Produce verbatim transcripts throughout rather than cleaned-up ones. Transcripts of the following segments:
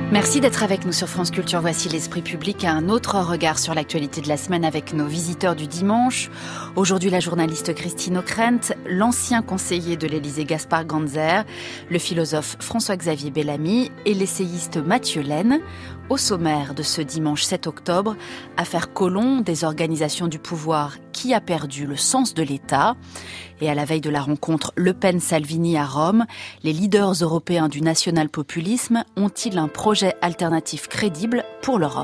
Merci d'être avec nous sur France Culture. Voici l'Esprit public, un autre regard sur l'actualité de la semaine avec nos visiteurs du dimanche. Aujourd'hui, la journaliste Christine Ockrent, l'ancien conseiller de l'Élysée Gaspard Ganzer, le philosophe François-Xavier Bellamy et l'essayiste Mathieu Laine. Au sommaire de ce dimanche sept octobre, affaire Collomb, des organisations du pouvoir qui a perdu le sens de l'État. Et à la veille de la rencontre Le Pen-Salvini à Rome, les leaders européens du national-populisme ont-ils un projet alternatif crédible pour l'Europe ?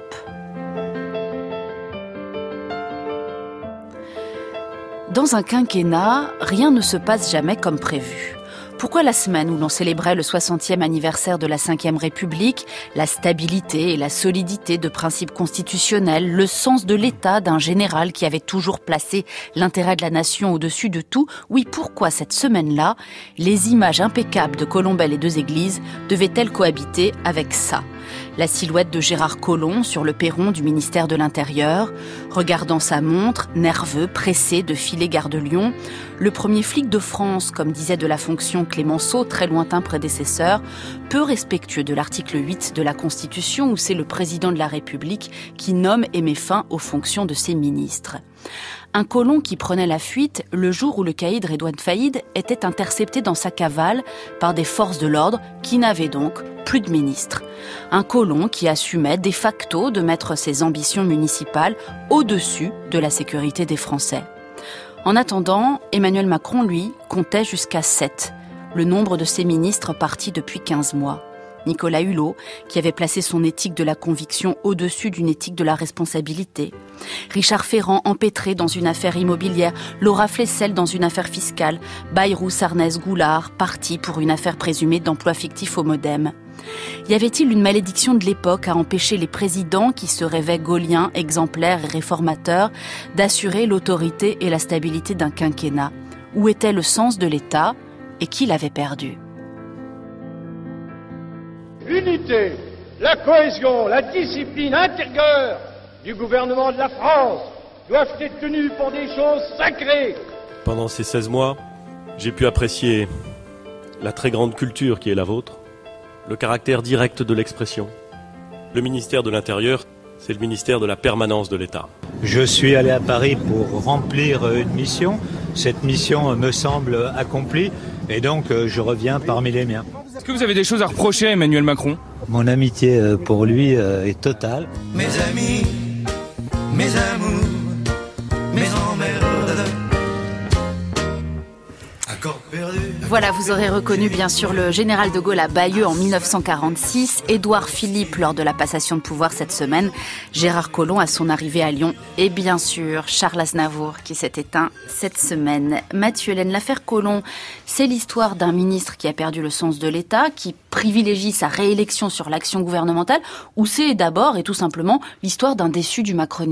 Dans un quinquennat, rien ne se passe jamais comme prévu. Pourquoi la semaine où l'on célébrait le soixantième anniversaire de la cinquième République, la stabilité et la solidité de principes constitutionnels, le sens de l'État d'un général qui avait toujours placé l'intérêt de la nation au-dessus de tout, oui, pourquoi cette semaine-là, les images impeccables de Colombelle et Deux Églises devaient-elles cohabiter avec ça ? La silhouette de Gérard Collomb sur le perron du ministère de l'Intérieur, regardant sa montre, nerveux, pressé de filer gare de Lyon. Le premier flic de France, comme disait de la fonction Clémenceau, très lointain prédécesseur, peu respectueux de l'article huit de la Constitution où c'est le président de la République qui nomme et met fin aux fonctions de ses ministres. Un colon qui prenait la fuite le jour où le caïd Redouane Faïd était intercepté dans sa cavale par des forces de l'ordre qui n'avaient donc plus de ministre. Un colon qui assumait de facto de mettre ses ambitions municipales au-dessus de la sécurité des Français. En attendant, Emmanuel Macron, lui, comptait jusqu'à sept, le nombre de ses ministres partis depuis quinze mois. Nicolas Hulot, qui avait placé son éthique de la conviction au-dessus d'une éthique de la responsabilité. Richard Ferrand, empêtré dans une affaire immobilière. Laura Flessel dans une affaire fiscale. Bayrou, Sarnez, Goulard, partis pour une affaire présumée d'emploi fictif au Modem. Y avait-il une malédiction de l'époque à empêcher les présidents qui se rêvaient gauliens, exemplaires et réformateurs d'assurer l'autorité et la stabilité d'un quinquennat ? Où était le sens de l'État et qui l'avait perdu ? L'unité, la cohésion, la discipline intérieure du gouvernement de la France doivent être tenues pour des choses sacrées. Pendant ces seize mois, j'ai pu apprécier la très grande culture qui est la vôtre, le caractère direct de l'expression. Le ministère de l'Intérieur, c'est le ministère de la permanence de l'État. Je suis allé à Paris pour remplir une mission. Cette mission me semble accomplie et donc je reviens parmi les miens. Est-ce que vous avez des choses à reprocher à Emmanuel Macron ? Mon amitié pour lui est totale. Mes amis, mes amours, mes emmerdes, accord perdu. Voilà, vous aurez reconnu bien sûr le général de Gaulle à Bayeux en dix-neuf cent quarante-six, Édouard Philippe lors de la passation de pouvoir cette semaine, Gérard Collomb à son arrivée à Lyon et bien sûr Charles Aznavour qui s'est éteint cette semaine. Mathieu Laine, l'affaire Collomb, c'est l'histoire d'un ministre qui a perdu le sens de l'État, qui privilégie sa réélection sur l'action gouvernementale, ou c'est d'abord et tout simplement l'histoire d'un déçu du macronisme ?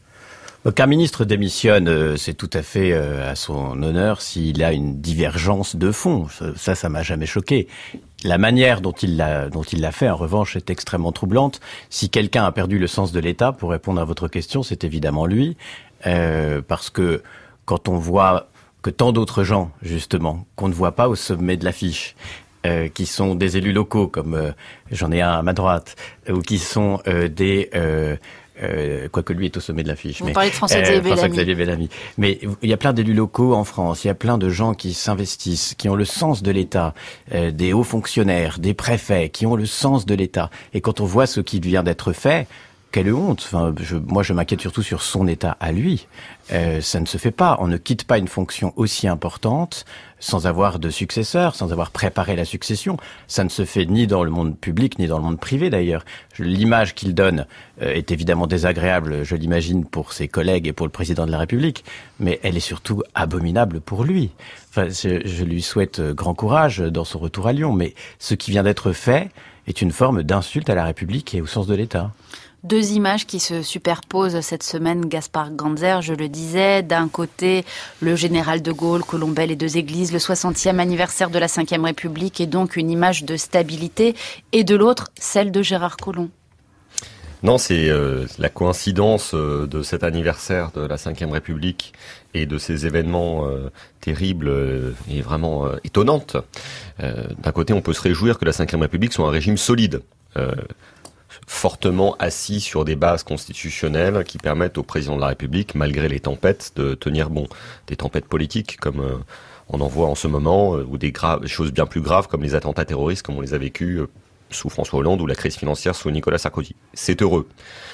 Qu'un ministre démissionne, c'est tout à fait à son honneur s'il a une divergence de fond. Ça, ça m'a jamais choqué. La manière dont il l'a, dont il l'a fait, en revanche, est extrêmement troublante. Si quelqu'un a perdu le sens de l'État, pour répondre à votre question, c'est évidemment lui. Euh, parce que quand on voit que tant d'autres gens, justement, qu'on ne voit pas au sommet de l'affiche, euh, qui sont des élus locaux, comme euh, j'en ai un à ma droite, ou qui sont euh, des... Euh, Euh, quoique lui est au sommet de l'affiche. Vous mais, parlez de François-Xavier Bellamy. François-Xavier Bellamy. Mais il y a plein d'élus locaux en France, il y a plein de gens qui s'investissent, qui ont le sens de l'État, euh, des hauts fonctionnaires, des préfets, qui ont le sens de l'État. Et quand on voit ce qui vient d'être fait, quelle honte. Enfin, je, moi, je m'inquiète surtout sur son état à lui. Euh, ça ne se fait pas. On ne quitte pas une fonction aussi importante sans avoir de successeur, sans avoir préparé la succession. Ça ne se fait ni dans le monde public, ni dans le monde privé, d'ailleurs. L'image qu'il donne euh, est évidemment désagréable, je l'imagine, pour ses collègues et pour le président de la République, mais elle est surtout abominable pour lui. Enfin, je, je lui souhaite grand courage dans son retour à Lyon, mais ce qui vient d'être fait est une forme d'insulte à la République et au sens de l'État. Deux images qui se superposent cette semaine, Gaspard Ganzer, je le disais, d'un côté le général de Gaulle, Colombelle et Deux Églises, le soixantième anniversaire de la cinquième République et donc une image de stabilité, et de l'autre celle de Gérard Collomb. Non, c'est euh, la coïncidence euh, de cet anniversaire de la cinquième République et de ces événements euh, terribles euh, et vraiment euh, étonnantes. Euh, d'un côté, on peut se réjouir que la cinquième République soit un régime solide. euh, fortement assis sur des bases constitutionnelles qui permettent au président de la République, malgré les tempêtes, de tenir bon. Des tempêtes politiques comme euh, on en voit en ce moment, euh, ou des graves, choses bien plus graves comme les attentats terroristes comme on les a vécus euh, sous François Hollande ou la crise financière sous Nicolas Sarkozy. C'est heureux.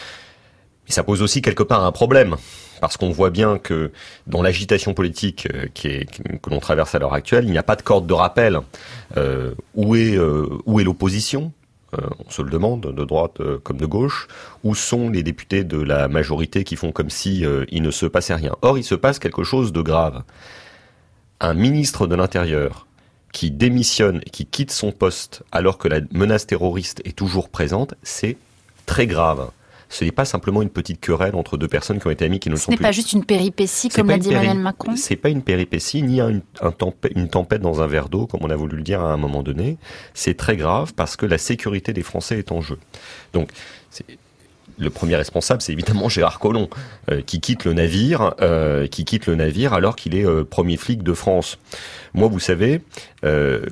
Mais ça pose aussi quelque part un problème, parce qu'on voit bien que dans l'agitation politique euh, qui est, que l'on traverse à l'heure actuelle, il n'y a pas de corde de rappel. Euh, où est, euh, où est l'opposition ? Euh, on se le demande, de droite euh, comme de gauche. Où sont les députés de la majorité qui font comme si euh, il ne se passait rien ? Or, il se passe quelque chose de grave. Un ministre de l'Intérieur qui démissionne et qui quitte son poste alors que la menace terroriste est toujours présente, c'est très grave. Ce n'est pas simplement une petite querelle entre deux personnes qui ont été amies qui ne le sont plus. Ce n'est pas juste une péripétie, comme l'a dit péri... Emmanuel Macron. C'est pas une péripétie, ni une, un tempête, une tempête dans un verre d'eau, comme on a voulu le dire à un moment donné. C'est très grave parce que la sécurité des Français est en jeu. Donc, c'est... le premier responsable, c'est évidemment Gérard Collomb, euh, qui quitte le navire, euh, qui quitte le navire alors qu'il est euh, premier flic de France. Moi, vous savez, euh,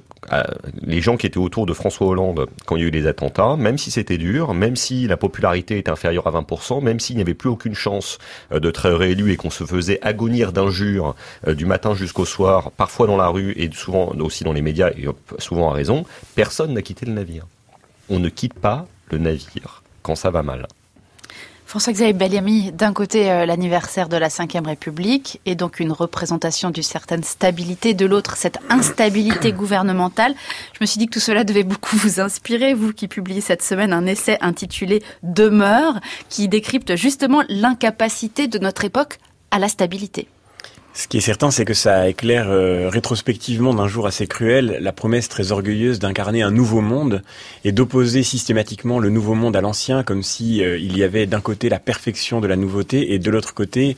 les gens qui étaient autour de François Hollande quand il y a eu les attentats, même si c'était dur, même si la popularité était inférieure à vingt pour cent, même s'il n'y avait plus aucune chance euh, de être réélu et qu'on se faisait agonir d'injures euh, du matin jusqu'au soir, parfois dans la rue et souvent aussi dans les médias, et souvent à raison, personne n'a quitté le navire. On ne quitte pas le navire quand ça va mal. François-Xavier Bellamy, d'un côté euh, l'anniversaire de la cinquième République et donc une représentation d'une certaine stabilité, de l'autre cette instabilité gouvernementale. Je me suis dit que tout cela devait beaucoup vous inspirer, vous qui publiez cette semaine un essai intitulé « Demeure » qui décrypte justement l'incapacité de notre époque à la stabilité. Ce qui est certain, c'est que ça éclaire euh, rétrospectivement d'un jour assez cruel la promesse très orgueilleuse d'incarner un nouveau monde et d'opposer systématiquement le nouveau monde à l'ancien, comme si euh, il y avait d'un côté la perfection de la nouveauté et de l'autre côté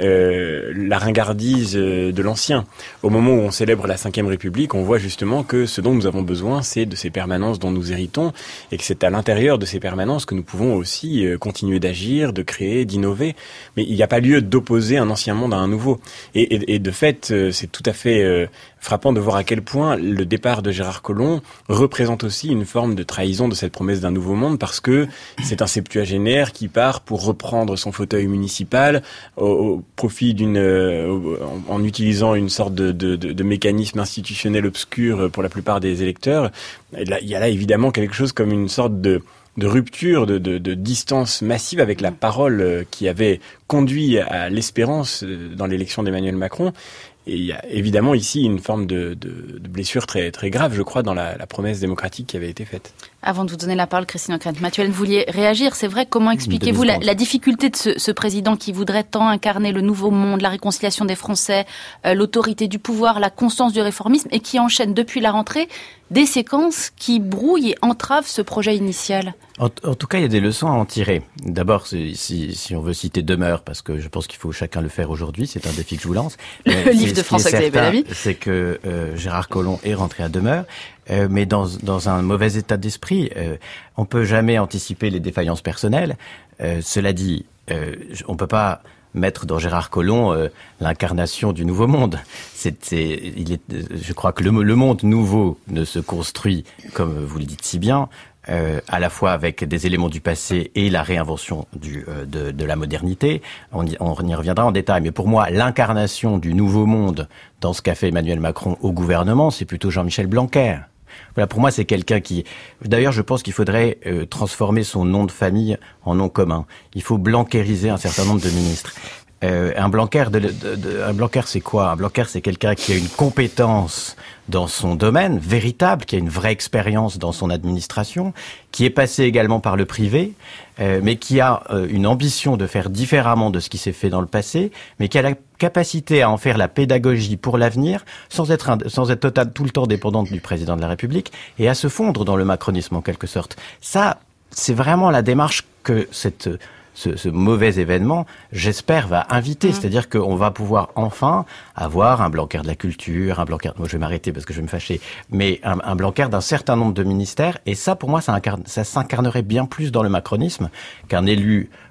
euh, la ringardise euh, de l'ancien. Au moment où on célèbre la cinquième République, on voit justement que ce dont nous avons besoin, c'est de ces permanences dont nous héritons et que c'est à l'intérieur de ces permanences que nous pouvons aussi euh, continuer d'agir, de créer, d'innover. Mais il n'y a pas lieu d'opposer un ancien monde à un nouveau. Et Et, et, et de fait, c'est tout à fait euh, frappant de voir à quel point le départ de Gérard Collomb représente aussi une forme de trahison de cette promesse d'un nouveau monde, parce que c'est un septuagénaire qui part pour reprendre son fauteuil municipal au, au profit d'une, euh, en, en utilisant une sorte de, de, de, de mécanisme institutionnel obscur pour la plupart des électeurs. Et là, il y a là évidemment quelque chose comme une sorte de de rupture, de, de, de distance massive avec la parole qui avait conduit à l'espérance dans l'élection d'Emmanuel Macron. Et il y a évidemment ici une forme de, de, de blessure très, très grave, je crois, dans la, la promesse démocratique qui avait été faite. Avant de vous donner la parole, Christine O'Krent-Mathieu, vous vouliez réagir, c'est vrai. Comment expliquez-vous la, la difficulté de ce, ce président qui voudrait tant incarner le nouveau monde, la réconciliation des Français, euh, l'autorité du pouvoir, la constance du réformisme, et qui enchaîne depuis la rentrée des séquences qui brouillent et entravent ce projet initial? En, en tout cas, il y a des leçons à en tirer. D'abord, si, si on veut citer Demeure, parce que je pense qu'il faut chacun le faire aujourd'hui, c'est un défi que je vous lance. Le euh, livre de François-Xavier Bellamy. C'est que euh, Gérard Collomb est rentré à Demeure, euh, mais dans, dans un mauvais état d'esprit. Euh, on peut jamais anticiper les défaillances personnelles. Euh, cela dit, euh, on peut pas mettre dans Gérard Collomb euh, l'incarnation du nouveau monde. C'est, c'est, il est, je crois que le, le monde nouveau ne se construit, comme vous le dites si bien, Euh, à la fois avec des éléments du passé et la réinvention du, euh, de, de la modernité. On y, on y reviendra en détail. Mais pour moi, l'incarnation du nouveau monde dans ce qu'a fait Emmanuel Macron au gouvernement, c'est plutôt Jean-Michel Blanquer. Voilà, pour moi, c'est quelqu'un qui... D'ailleurs, je pense qu'il faudrait euh, transformer son nom de famille en nom commun. Il faut blanqueriser un certain nombre de ministres. Euh, un Blanquer, de, de, de, un Blanquer, c'est quoi? Un Blanquer, c'est quelqu'un qui a une compétence dans son domaine, véritable, qui a une vraie expérience dans son administration, qui est passé également par le privé, euh, mais qui a euh, une ambition de faire différemment de ce qui s'est fait dans le passé, mais qui a la capacité à en faire la pédagogie pour l'avenir, sans être un, sans être total, tout le temps dépendante du président de la République, et à se fondre dans le macronisme en quelque sorte. Ça, c'est vraiment la démarche que cette... Ce, ce mauvais événement, j'espère, va inviter. Mmh. C'est-à-dire qu'on va pouvoir enfin avoir un Blanquer de la culture, un Blanquer... Moi, je vais m'arrêter parce que je vais me fâcher. Mais un, un Blanquer d'un certain nombre de ministères. Et ça, pour moi, ça, incarne, ça s'incarnerait bien plus dans le macronisme qu'un élu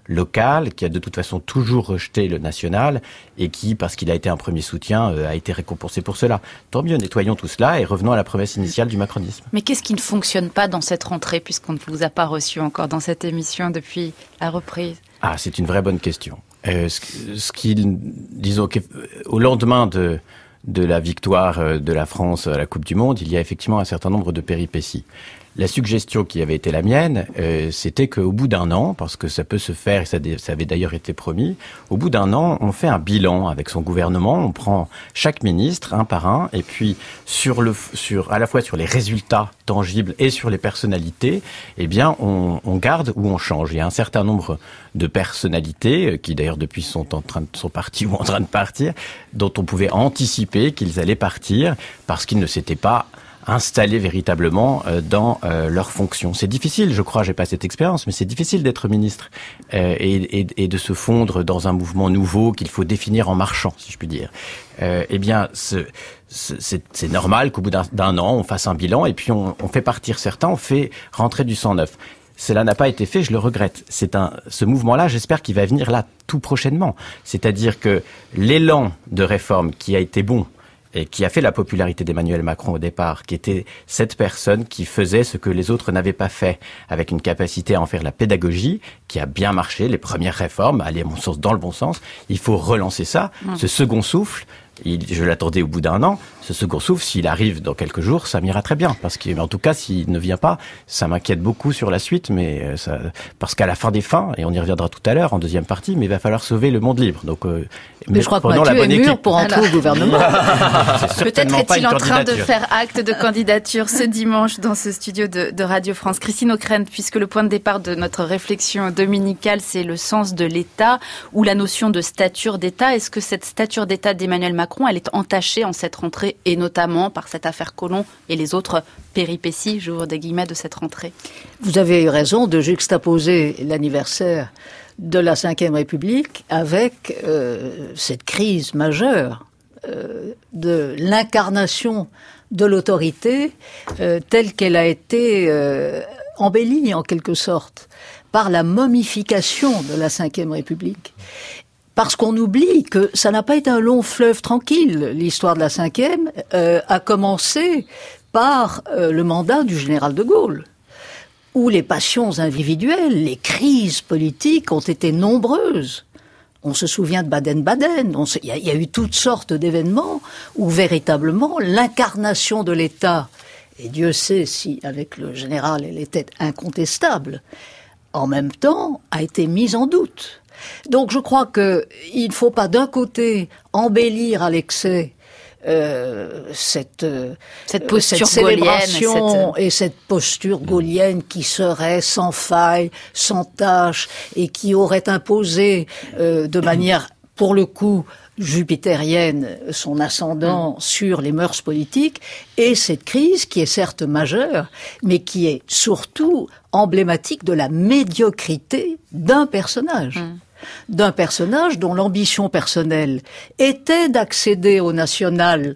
local, qui a de toute façon toujours rejeté le national et qui, parce qu'il a été un premier soutien, euh, a été récompensé pour cela. Tant mieux, nettoyons tout cela et revenons à la promesse initiale du macronisme. Mais qu'est-ce qui ne fonctionne pas dans cette rentrée, puisqu'on ne vous a pas reçu encore dans cette émission depuis la reprise ? Ah, c'est une vraie bonne question. Euh, ce, ce qui, disons, au lendemain de, de la victoire de la France à la Coupe du Monde, il y a effectivement un certain nombre de péripéties. La suggestion qui avait été la mienne, euh, c'était qu'au bout d'un an, parce que ça peut se faire, et ça, ça avait d'ailleurs été promis, au bout d'un an, on fait un bilan avec son gouvernement, on prend chaque ministre un par un, et puis sur le, sur, à la fois sur les résultats tangibles et sur les personnalités, eh bien, on, on garde ou on change. Il y a un certain nombre de personnalités, qui d'ailleurs depuis sont en train de, sont partis ou en train de partir, dont on pouvait anticiper qu'ils allaient partir parce qu'ils ne s'étaient pas installés véritablement euh, dans euh, leurs fonctions. C'est difficile, je crois, j'ai pas cette expérience, mais c'est difficile d'être ministre euh, et, et, et de se fondre dans un mouvement nouveau qu'il faut définir en marchant, si je puis dire. Euh, eh bien, ce, ce, c'est, c'est normal qu'au bout d'un, d'un an, on fasse un bilan et puis on, on fait partir certains, on fait rentrer du sang neuf. Cela n'a pas été fait, je le regrette. C'est un, ce mouvement-là, j'espère qu'il va venir là tout prochainement. C'est-à-dire que l'élan de réforme qui a été bon, et qui a fait la popularité d'Emmanuel Macron au départ, qui était cette personne qui faisait ce que les autres n'avaient pas fait, avec une capacité à en faire la pédagogie, qui a bien marché, les premières réformes, allaient à mon sens dans le bon sens. Il faut relancer ça. Mmh. Ce second souffle, il, je l'attendais au bout d'un an, ce second souffle, s'il arrive dans quelques jours, ça m'ira très bien. Parce que, mais en tout cas, s'il ne vient pas, ça m'inquiète beaucoup sur la suite, mais ça, parce qu'à la fin des fins, et on y reviendra tout à l'heure en deuxième partie, mais il va falloir sauver le monde libre. Donc, euh, mais je crois que Mathieu est mûr pour entrer au gouvernement. Peut-être est-il en train de faire acte de candidature ce dimanche dans ce studio de, de Radio France. Christine Ockrent, puisque le point de départ de notre réflexion dominicale, c'est le sens de l'État ou la notion de stature d'État. Est-ce que cette stature d'État d'Emmanuel Macron, elle est entachée en cette rentrée, et notamment par cette affaire Collomb et les autres péripéties, j'ouvre des guillemets, de cette rentrée? Vous avez eu raison de juxtaposer l'anniversaire de la cinquième République avec euh, cette crise majeure euh, de l'incarnation de l'autorité euh, telle qu'elle a été euh, embellie en quelque sorte par la momification de la cinquième République. Parce qu'on oublie que ça n'a pas été un long fleuve tranquille. L'histoire de la cinquième euh, a commencé par euh, le mandat du général de Gaulle, où les passions individuelles, les crises politiques ont été nombreuses. On se souvient de Baden-Baden, il y, y a eu toutes sortes d'événements où véritablement l'incarnation de l'État, et Dieu sait si avec le général elle était incontestable, en même temps a été mise en doute. Donc je crois qu'il ne faut pas d'un côté embellir à l'excès euh, cette, euh, cette posture cette célébration gaulienne, cette... et cette posture gaulienne qui serait sans faille, sans tâche et qui aurait imposé euh, de manière, pour le coup, jupitérienne, son ascendant mmh. sur les mœurs politiques, et cette crise qui est certes majeure, mais qui est surtout emblématique de la médiocrité d'un personnage. Mmh. d'un personnage dont l'ambition personnelle était d'accéder au national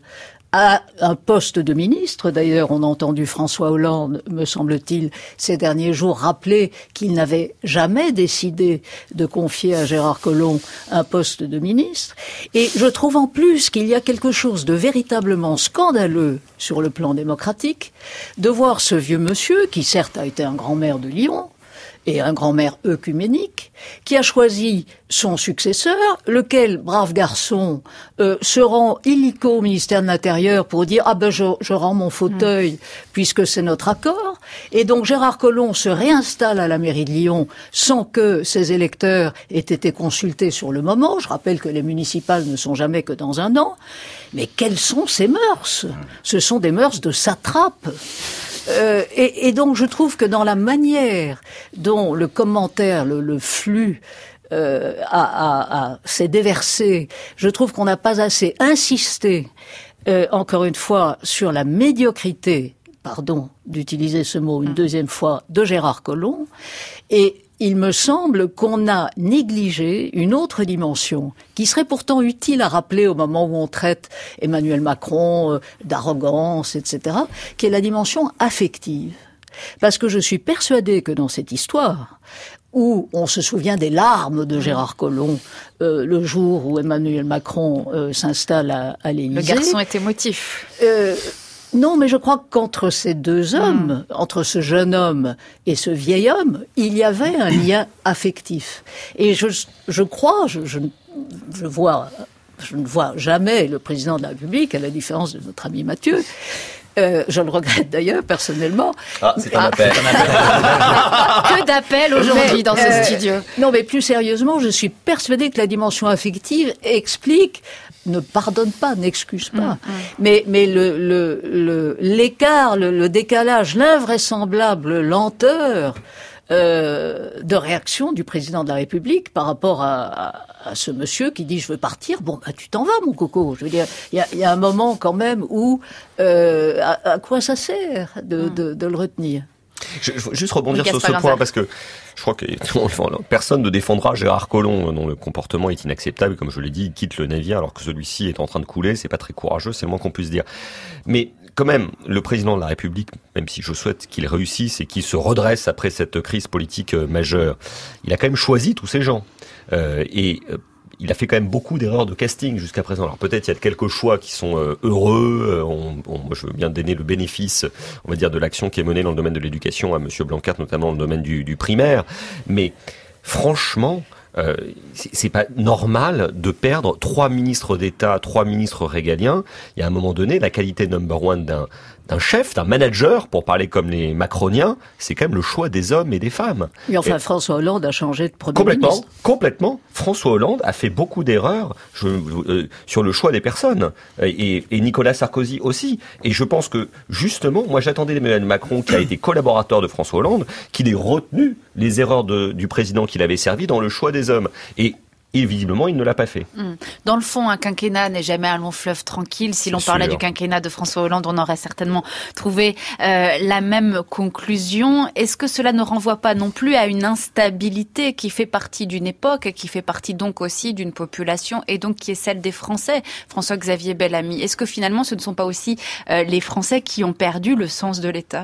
à un poste de ministre. D'ailleurs, on a entendu François Hollande, me semble-t-il, ces derniers jours, rappeler qu'il n'avait jamais décidé de confier à Gérard Collomb un poste de ministre. Et je trouve en plus qu'il y a quelque chose de véritablement scandaleux sur le plan démocratique, de voir ce vieux monsieur, qui certes a été un grand maire de Lyon, et un grand-maire œcuménique, qui a choisi son successeur, lequel, brave garçon, euh, se rend illico au ministère de l'Intérieur pour dire « Ah ben je, je rends mon fauteuil, mmh. puisque c'est notre accord ». Et donc Gérard Collomb se réinstalle à la mairie de Lyon sans que ses électeurs aient été consultés sur le moment. Je rappelle que les municipales ne sont jamais que dans un an. Mais quelles sont ces mœurs ? Ce sont des mœurs de satrape. Euh, et, et donc je trouve que dans la manière dont le commentaire, le, le flux euh, a, a, a, s'est déversé, je trouve qu'on n'a pas assez insisté, euh, encore une fois, sur la médiocrité, pardon d'utiliser ce mot une deuxième fois, de Gérard Collomb. Et il me semble qu'on a négligé une autre dimension qui serait pourtant utile à rappeler au moment où on traite Emmanuel Macron euh, d'arrogance, et cetera, qui est la dimension affective. Parce que je suis persuadée que dans cette histoire, où on se souvient des larmes de Gérard Collomb euh, le jour où Emmanuel Macron euh, s'installe à, à l'Élysée. Le garçon est émotif. Euh, non, mais je crois qu'entre ces deux hommes, mmh. entre ce jeune homme et ce vieil homme, il y avait un lien affectif. Et je, je crois, je, je, je vois, je ne vois jamais le président de la République, à la différence de notre ami Mathieu. Euh, je le regrette d'ailleurs personnellement. Ah, c'est un appel. Que d'appels aujourd'hui mais, dans ce euh, studio. Non, mais plus sérieusement, je suis persuadée que la dimension affective explique, ne pardonne pas, n'excuse pas, mmh, mmh. mais mais le le le l'écart, le, le décalage, l'invraisemblable lenteur euh, de réaction du président de la République par rapport à, à, à ce monsieur qui dit je veux partir. Bon, bah tu t'en vas, mon coco. Je veux dire, il y a, y a un moment quand même où euh, à, à quoi ça sert de, mmh. de, de le retenir. Je, je veux juste rebondir oui, sur ce point parce que je crois que personne ne défendra Gérard Collomb dont le comportement est inacceptable. Comme je l'ai dit, il quitte le navire alors que celui-ci est en train de couler. C'est pas très courageux, c'est le moins qu'on puisse dire. Mais quand même, le président de la République, même si je souhaite qu'il réussisse et qu'il se redresse après cette crise politique majeure, il a quand même choisi tous ces gens. Euh, et euh, il a fait quand même beaucoup d'erreurs de casting jusqu'à présent. Alors peut-être il y a quelques choix qui sont euh, heureux. Euh, on, on, moi je veux bien donner le bénéfice, on va dire, de l'action qui est menée dans le domaine de l'éducation à Monsieur Blanquer, notamment dans le domaine du, du primaire. Mais franchement, euh, c'est, c'est pas normal de perdre trois ministres d'État, trois ministres régaliens. Il y a un moment donné, la qualité number one d'un d'un chef, d'un manager, pour parler comme les macroniens, c'est quand même le choix des hommes et des femmes. Et enfin, et François Hollande a changé de Premier complètement, ministre. Complètement. François Hollande a fait beaucoup d'erreurs je, euh, sur le choix des personnes. Et, et Nicolas Sarkozy aussi. Et je pense que, justement, moi j'attendais Emmanuel Macron, qui a été collaborateur de François Hollande, qu'il ait retenu les erreurs de, du président qu'il avait servi dans le choix des hommes. Et Et visiblement, il ne l'a pas fait. Dans le fond, un quinquennat n'est jamais un long fleuve tranquille. Si l'on C'est parlait sûr. du quinquennat de François Hollande, on aurait certainement trouvé euh, la même conclusion. Est-ce que cela ne renvoie pas non plus à une instabilité qui fait partie d'une époque, qui fait partie donc aussi d'une population et donc qui est celle des Français? François-Xavier Bellamy, est-ce que finalement ce ne sont pas aussi euh, les Français qui ont perdu le sens de l'État?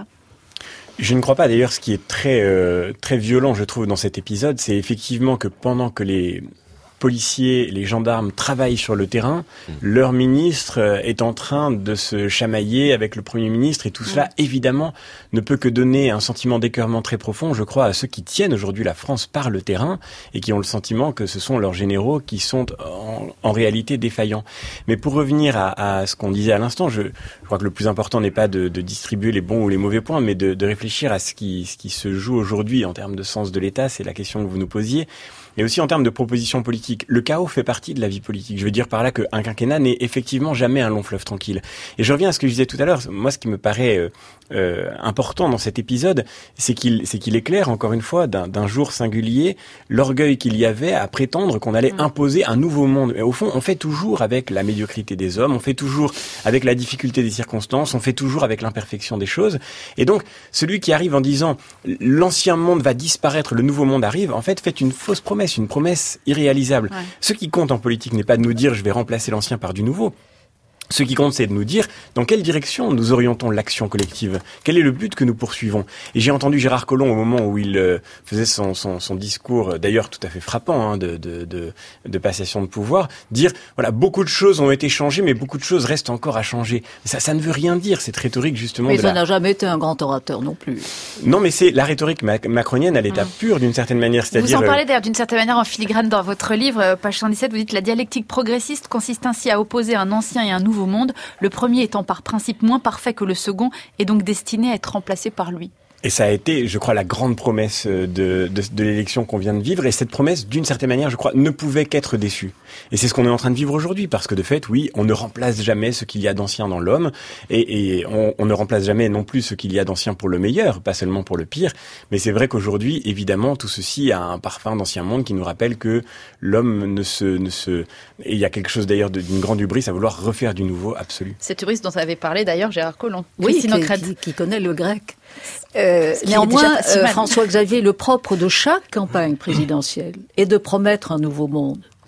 Je ne crois pas. D'ailleurs, ce qui est très euh, très violent, je trouve, dans cet épisode, c'est effectivement que pendant que les policiers, les gendarmes travaillent sur le terrain, mmh. leur ministre est en train de se chamailler avec le Premier ministre et tout mmh. cela, évidemment, ne peut que donner un sentiment d'écœurement très profond, je crois, à ceux qui tiennent aujourd'hui la France par le terrain et qui ont le sentiment que ce sont leurs généraux qui sont en, en réalité défaillants. Mais pour revenir à, à ce qu'on disait à l'instant, je, je crois que le plus important n'est pas de, de distribuer les bons ou les mauvais points, mais de, de réfléchir à ce qui, ce qui se joue aujourd'hui en termes de sens de l'État, c'est la question que vous nous posiez. Et aussi en termes de propositions politiques. Le chaos fait partie de la vie politique. Je veux dire par là qu'un quinquennat n'est effectivement jamais un long fleuve tranquille. Et je reviens à ce que je disais tout à l'heure. Moi, ce qui me paraît euh, euh, important dans cet épisode, c'est qu'il, c'est qu'il éclaire, encore une fois, d'un, d'un jour singulier, l'orgueil qu'il y avait à prétendre qu'on allait mmh. imposer un nouveau monde. Et au fond, on fait toujours avec la médiocrité des hommes, on fait toujours avec la difficulté des circonstances, on fait toujours avec l'imperfection des choses. Et donc, celui qui arrive en disant « l'ancien monde va disparaître, le nouveau monde arrive », en fait, fait une fausse promesse. Une promesse irréalisable. Ouais. Ce qui compte en politique n'est pas de nous dire je vais remplacer l'ancien par du nouveau. Ce qui compte, c'est de nous dire dans quelle direction nous orientons l'action collective. Quel est le but que nous poursuivons? Et j'ai entendu Gérard Collomb au moment où il euh, faisait son, son, son discours, d'ailleurs tout à fait frappant, hein, de, de, de, de passation de pouvoir, dire voilà, beaucoup de choses ont été changées, mais beaucoup de choses restent encore à changer. Ça, ça ne veut rien dire, cette rhétorique justement. Mais de ça la... n'a jamais été un grand orateur non plus. Non, mais c'est la rhétorique mac- macronienne à l'état mmh. pur d'une certaine manière. C'est-à-dire, vous en parlez d'ailleurs d'une certaine manière en filigrane dans votre livre, page cent dix-sept, vous dites la dialectique progressiste consiste ainsi à opposer un ancien et un nouveau monde. Le premier étant par principe moins parfait que le second et donc destiné à être remplacé par lui. Et ça a été, je crois, la grande promesse de, de, de l'élection qu'on vient de vivre. Et cette promesse, d'une certaine manière, je crois, ne pouvait qu'être déçue. Et c'est ce qu'on est en train de vivre aujourd'hui. Parce que de fait, oui, on ne remplace jamais ce qu'il y a d'ancien dans l'homme. Et, et on, on ne remplace jamais non plus ce qu'il y a d'ancien pour le meilleur, pas seulement pour le pire. Mais c'est vrai qu'aujourd'hui, évidemment, tout ceci a un parfum d'ancien monde qui nous rappelle que l'homme ne se... Ne se... Et il y a quelque chose d'ailleurs d'une grande hubris à vouloir refaire du nouveau absolu. Cette hubris dont avait parlé d'ailleurs Gérard Collomb. Oui, qui, qui, qui connaît le grec. Euh, néanmoins, euh, François-Xavier, le propre de chaque campagne présidentielle est de promettre un nouveau monde.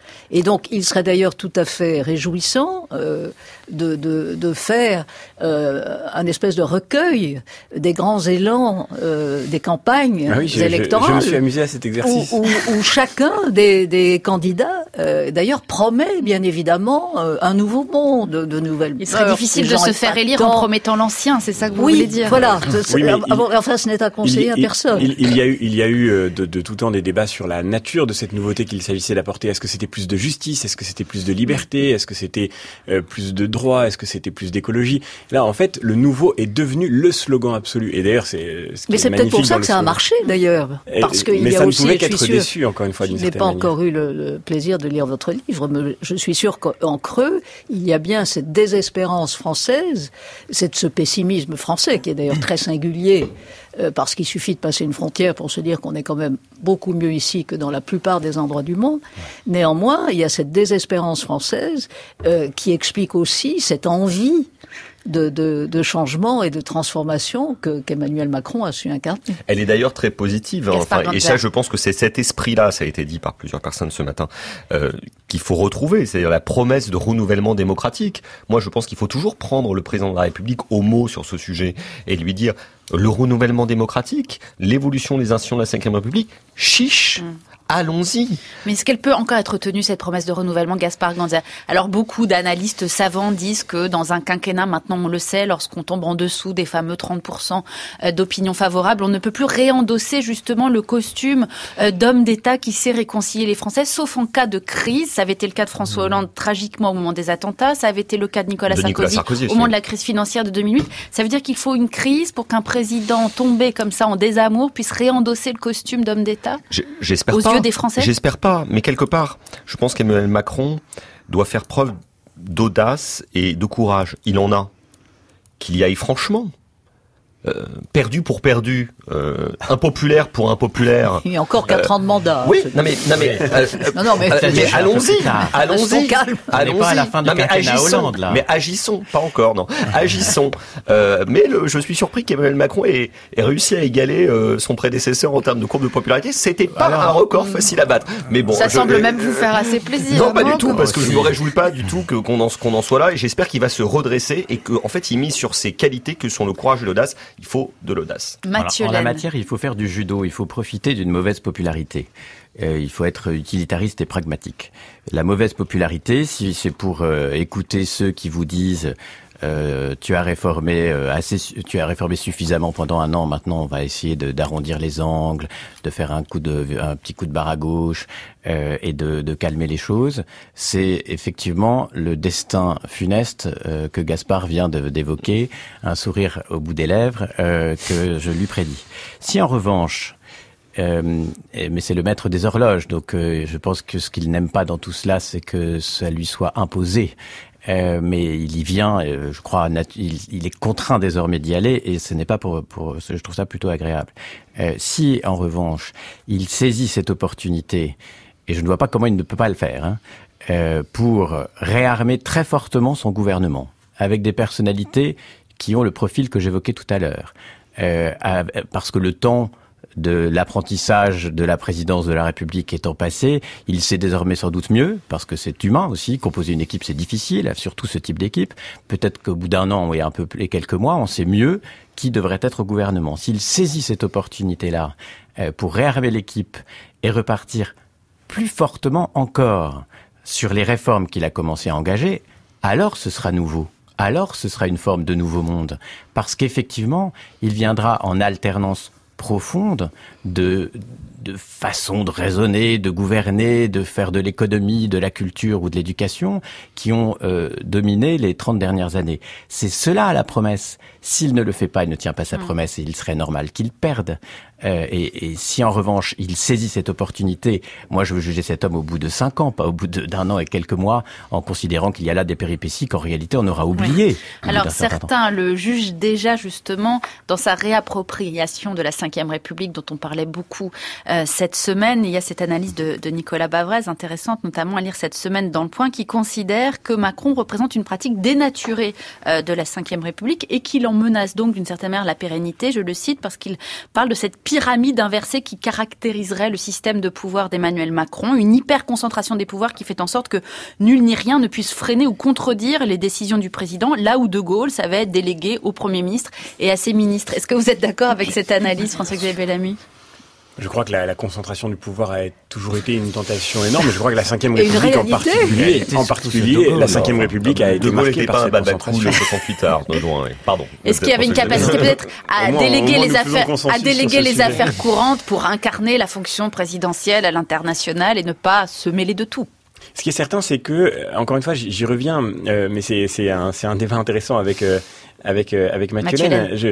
Et donc, il serait d'ailleurs tout à fait réjouissant euh, de, de, de faire euh, un espèce de recueil des grands élans euh, des campagnes ah oui, je, électorales. Je, je me suis amusé à cet exercice. Où, où, où chacun des, des candidats, euh, d'ailleurs, promet bien évidemment euh, un nouveau monde, de nouvelles. Il serait difficile de se faire élire en promettant l'ancien, c'est ça que vous oui, voulez dire. Voilà. Oui, mais il, enfin, ce n'est à conseiller il, à personne. Il, il, il y a eu, il y a eu de, de tout temps des débats sur la nature de cette nouveauté qu'il s'agissait d'apporter. Est-ce que c'était plus de justice? Est-ce que c'était plus de liberté? Est-ce que c'était euh, plus de droit? Est-ce que c'était plus d'écologie? Là, en fait, le nouveau est devenu le slogan absolu. Et d'ailleurs, c'est ce qui mais est c'est peut-être pour ça que ça slogan. a marché, d'ailleurs. Parce qu'il y a ça aussi, ne pouvait qu'être sûr, déçu, encore une fois, d'une je n'ai certaine pas manière. encore eu le, le plaisir de lire votre livre, mais je suis sûr qu'en creux, il y a bien cette désespérance française, c'est ce pessimisme français qui est d'ailleurs très singulier, euh, parce qu'il suffit de passer une frontière pour se dire qu'on est quand même beaucoup mieux ici que dans la plupart des endroits du monde. Néanmoins, il y a cette désespérance française euh, qui explique aussi cette envie De, de, de changement et de transformation que, qu'Emmanuel Macron a su incarner. Elle est d'ailleurs très positive. Hein, enfin, et ça, je pense que c'est cet esprit-là, ça a été dit par plusieurs personnes ce matin, euh, qu'il faut retrouver. C'est-à-dire la promesse de renouvellement démocratique. Moi, je pense qu'il faut toujours prendre le président de la République au mot sur ce sujet et lui dire le renouvellement démocratique, l'évolution des institutions de la cinquième République, chiche. Mmh. Allons-y. Mais est-ce qu'elle peut encore être tenue, cette promesse de renouvellement, Gaspard Gandia? Alors, beaucoup d'analystes savants disent que dans un quinquennat, maintenant on le sait, lorsqu'on tombe en dessous des fameux trente pour cent d'opinion favorable, on ne peut plus réendosser justement le costume d'homme d'État qui sait réconcilier les Français, sauf en cas de crise. Ça avait été le cas de François Hollande, tragiquement, au moment des attentats. Ça avait été le cas de Nicolas, de Sarkozy, Nicolas Sarkozy, au moment de la crise financière de deux mille huit. Ça veut dire qu'il faut une crise pour qu'un président tombé comme ça en désamour puisse réendosser le costume d'homme d'État? J'espère aux pas. yeux des Français? J'espère pas, mais quelque part, je pense qu'Emmanuel Macron doit faire preuve d'audace et de courage. Il en a. Qu'il y aille franchement. Euh, perdu pour perdu, euh, impopulaire pour impopulaire. Il y a encore quatre euh, ans de mandat. Oui, non mais, non mais, euh, non, non, mais, euh, mais allons-y, allons-y, allons-y. Pas à la fin du quinquennat Hollande, là. Mais agissons, pas encore, non, agissons. Euh, mais le, je suis surpris qu'Emmanuel Macron ait, ait réussi à égaler euh, son prédécesseur en termes de courbe de popularité. C'était pas Alors, un record facile à battre. Mais bon, ça je, semble euh, même vous faire assez plaisir. Non, pas non, du tout, parce que aussi. je me réjouis pas du tout que qu'on en qu'on en soit là. Et j'espère qu'il va se redresser et que, en fait, il mise sur ses qualités que sont le courage et l'audace. Il faut de l'audace. Mathieu en la matière, il faut faire du judo, il faut profiter d'une mauvaise popularité. Euh, il faut être utilitariste et pragmatique. La mauvaise popularité, si c'est pour euh, écouter ceux qui vous disent euh, tu as réformé euh, assez, tu as réformé suffisamment pendant un an. Maintenant, on va essayer de, d'arrondir les angles, de faire un coup de, un petit coup de barre à gauche euh, et de, de calmer les choses. C'est effectivement le destin funeste euh, que Gaspard vient de, d'évoquer, un sourire au bout des lèvres euh, que je lui prédis. Si en revanche Euh, mais c'est le maître des horloges, donc euh, je pense que ce qu'il n'aime pas dans tout cela, c'est que ça lui soit imposé. Euh, mais il y vient, euh, je crois, nat- il, il est contraint désormais d'y aller, et ce n'est pas pour, pour, je trouve ça plutôt agréable. Euh, si, en revanche, il saisit cette opportunité, et je ne vois pas comment il ne peut pas le faire, hein, euh, pour réarmer très fortement son gouvernement, avec des personnalités qui ont le profil que j'évoquais tout à l'heure, euh, à, parce que le temps de l'apprentissage de la présidence de la République étant passé, il sait désormais sans doute mieux, parce que c'est humain aussi, composer une équipe c'est difficile, surtout ce type d'équipe. Peut-être qu'au bout d'un an et un peu et quelques mois, on sait mieux qui devrait être au gouvernement. S'il saisit cette opportunité-là euh, pour réarmer l'équipe et repartir plus fortement encore sur les réformes qu'il a commencé à engager, alors ce sera nouveau. Alors ce sera une forme de nouveau monde. Parce qu'effectivement, il viendra en alternance profonde de, de façon de raisonner, de gouverner, de faire de l'économie, de la culture ou de l'éducation qui ont euh, dominé les trente dernières années. C'est cela la promesse. S'il ne le fait pas, il ne tient pas sa mmh. promesse et il serait normal qu'il perde. Euh, et, et si en revanche il saisit cette opportunité, moi je veux juger cet homme au bout de cinq ans, pas au bout de, d'un an et quelques mois, en considérant qu'il y a là des péripéties qu'en réalité on aura oubliées. Oui. Alors certains le jugent déjà justement dans sa réappropriation de la cinquième République dont on parlait parlait beaucoup euh, cette semaine. Il y a cette analyse de, de Nicolas Bavrez, intéressante, notamment à lire cette semaine dans Le Point, qui considère que Macron représente une pratique dénaturée euh, de la cinquième République et qu'il en menace donc d'une certaine manière la pérennité. Je le cite parce qu'il parle de cette pyramide inversée qui caractériserait le système de pouvoir d'Emmanuel Macron, une hyper-concentration des pouvoirs qui fait en sorte que nul ni rien ne puisse freiner ou contredire les décisions du président, là où De Gaulle savait être délégué au Premier ministre et à ses ministres. Est-ce que vous êtes d'accord avec cette analyse, François-Xavier Bellamy ? Je crois que la, la concentration du pouvoir a toujours été une tentation énorme. Je crois que la cinquième République en particulier, en particulier, la cinquième République a été marquée par cette concentration. soixante-huit heures de loin, pardon. Est-ce qu'il y avait une capacité peut-être à moins, déléguer les affaires, à déléguer les affaires courantes pour incarner la fonction présidentielle à l'international et ne pas se mêler de tout? Ce qui est certain, c'est que, encore une fois, j'y reviens, euh, mais c'est, c'est un, c'est un débat intéressant avec, euh, avec, euh, avec Mathieu. Je,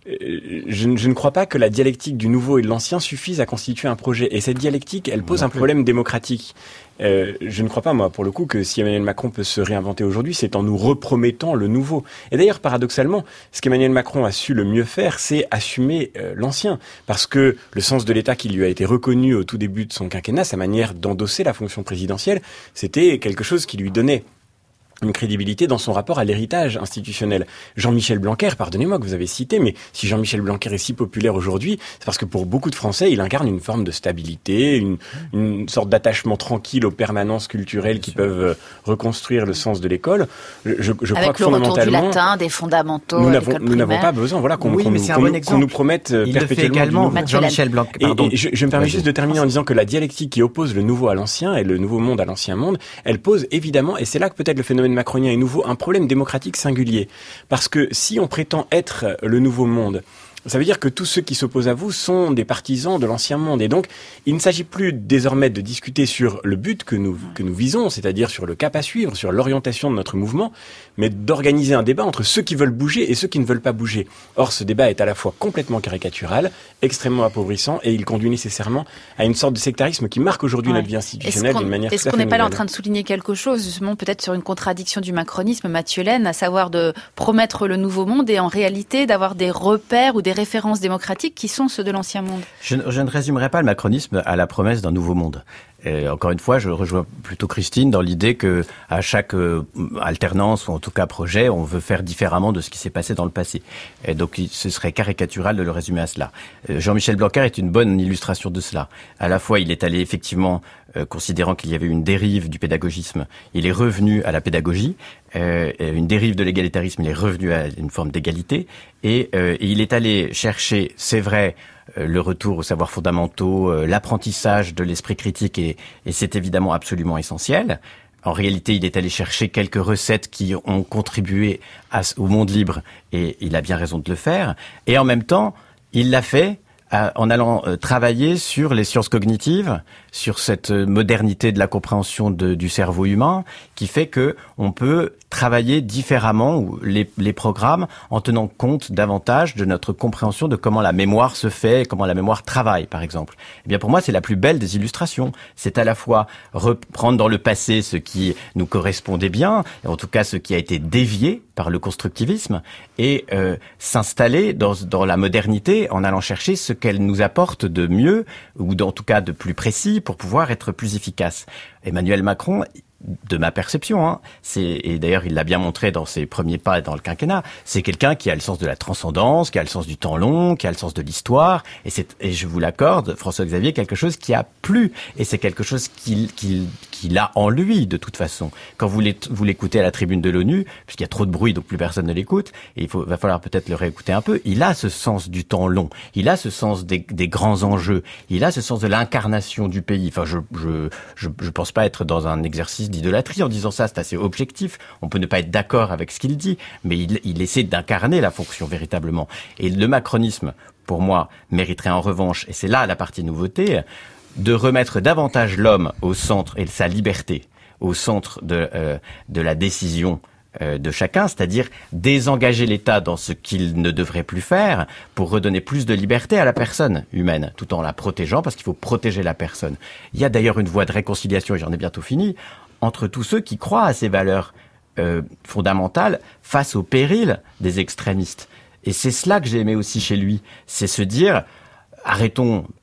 Je, je ne crois pas que la dialectique du nouveau et de l'ancien suffise à constituer un projet. Et cette dialectique, elle pose un problème démocratique. Euh, je ne crois pas, moi, pour le coup, que si Emmanuel Macron peut se réinventer aujourd'hui, c'est en nous repromettant le nouveau. Et d'ailleurs, paradoxalement, ce qu'Emmanuel Macron a su le mieux faire, c'est assumer euh, l'ancien. Parce que le sens de l'État qui lui a été reconnu au tout début de son quinquennat, sa manière d'endosser la fonction présidentielle, c'était quelque chose qui lui donnait une crédibilité dans son rapport à l'héritage institutionnel. Jean-Michel Blanquer, pardonnez-moi que vous avez cité, mais si Jean-Michel Blanquer est si populaire aujourd'hui, c'est parce que pour beaucoup de Français, il incarne une forme de stabilité, une, une sorte d'attachement tranquille aux permanences culturelles qui peuvent reconstruire le sens de l'école. Je, je, je crois que fondamentalement, avec le retour du latin, des fondamentaux, nous n'avons, nous n'avons pas besoin, voilà, qu'on, oui, qu'on, qu'on, bon qu'on nous promette il perpétuellement également, Jean-Michel Blanquer. Pardon. Et, et je, je me permets juste de terminer en disant que la dialectique qui oppose le nouveau à l'ancien et le nouveau monde à l'ancien monde, elle pose évidemment, et c'est là que peut-être le phénomène macronien est nouveau, un problème démocratique singulier. Parce que si on prétend être le nouveau monde, ça veut dire que tous ceux qui s'opposent à vous sont des partisans de l'ancien monde. Et donc, il ne s'agit plus désormais de discuter sur le but que nous, que nous visons, c'est-à-dire sur le cap à suivre, sur l'orientation de notre mouvement, mais d'organiser un débat entre ceux qui veulent bouger et ceux qui ne veulent pas bouger. Or, ce débat est à la fois complètement caricatural, extrêmement appauvrissant, et il conduit nécessairement à une sorte de sectarisme qui marque aujourd'hui ouais. notre vie institutionnelle d'une manière tout à fait Est-ce qu'on n'est pas là en nouvelle. train de souligner quelque chose, justement, peut-être sur une contradiction du macronisme, Mathieu Laine, à savoir de promettre le nouveau monde et en réalité d'avoir des repères ou des références démocratiques qui sont ceux de l'ancien monde? Je, je ne résumerai pas le macronisme à la promesse d'un nouveau monde. Et encore une fois, je rejoins plutôt Christine dans l'idée que à chaque euh, alternance ou en tout cas projet, on veut faire différemment de ce qui s'est passé dans le passé. Et donc, ce serait caricatural de le résumer à cela. Euh, Jean-Michel Blanquer est une bonne illustration de cela. À la fois, il est allé effectivement, euh, considérant qu'il y avait une dérive du pédagogisme, il est revenu à la pédagogie. Euh, une dérive de l'égalitarisme, il est revenu à une forme d'égalité. Et, euh, et il est allé chercher, c'est vrai, le retour aux savoirs fondamentaux, l'apprentissage de l'esprit critique, et, et c'est évidemment absolument essentiel. En réalité, il est allé chercher quelques recettes qui ont contribué à, au monde libre, et il a bien raison de le faire. Et en même temps, il l'a fait en allant travailler sur les sciences cognitives, sur cette modernité de la compréhension de, du cerveau humain, qui fait que on peut travailler différemment les, les programmes en tenant compte davantage de notre compréhension de comment la mémoire se fait, comment la mémoire travaille, par exemple. Eh bien, pour moi, c'est la plus belle des illustrations. C'est à la fois reprendre dans le passé ce qui nous correspondait bien, et en tout cas ce qui a été dévié par le constructivisme, et euh, s'installer dans, dans la modernité en allant chercher ce qu'elle nous apporte de mieux, ou en tout cas de plus précis, pour pouvoir être plus efficace. Emmanuel Macron, de ma perception, hein, c'est, et d'ailleurs il l'a bien montré dans ses premiers pas dans le quinquennat, c'est quelqu'un qui a le sens de la transcendance, qui a le sens du temps long, qui a le sens de l'histoire, et c'est, et je vous l'accorde, François-Xavier, quelque chose qui a plu, et c'est quelque chose qu'il, qu'il, qu'il a en lui, de toute façon. Quand vous, vous l'écoutez à la tribune de l'ONU, puisqu'il y a trop de bruit, donc plus personne ne l'écoute, et il faut, va falloir peut-être le réécouter un peu, il a ce sens du temps long, il a ce sens des, des grands enjeux, il a ce sens de l'incarnation du pays. Enfin, je, je, je, je pense pas être dans un exercice d'idolâtrie en disant ça, c'est assez objectif. On peut ne pas être d'accord avec ce qu'il dit, mais il, il essaie d'incarner la fonction véritablement. Et le macronisme, pour moi, mériterait en revanche, et c'est là la partie nouveauté, de remettre davantage l'homme au centre et sa liberté au centre de, euh, de la décision euh, de chacun, c'est-à-dire désengager l'État dans ce qu'il ne devrait plus faire pour redonner plus de liberté à la personne humaine, tout en la protégeant, parce qu'il faut protéger la personne. Il y a d'ailleurs une voie de réconciliation, et j'en ai bientôt fini, entre tous ceux qui croient à ces valeurs euh, fondamentales face au péril des extrémistes. Et c'est cela que j'ai aimé aussi chez lui, c'est se dire, arrêtons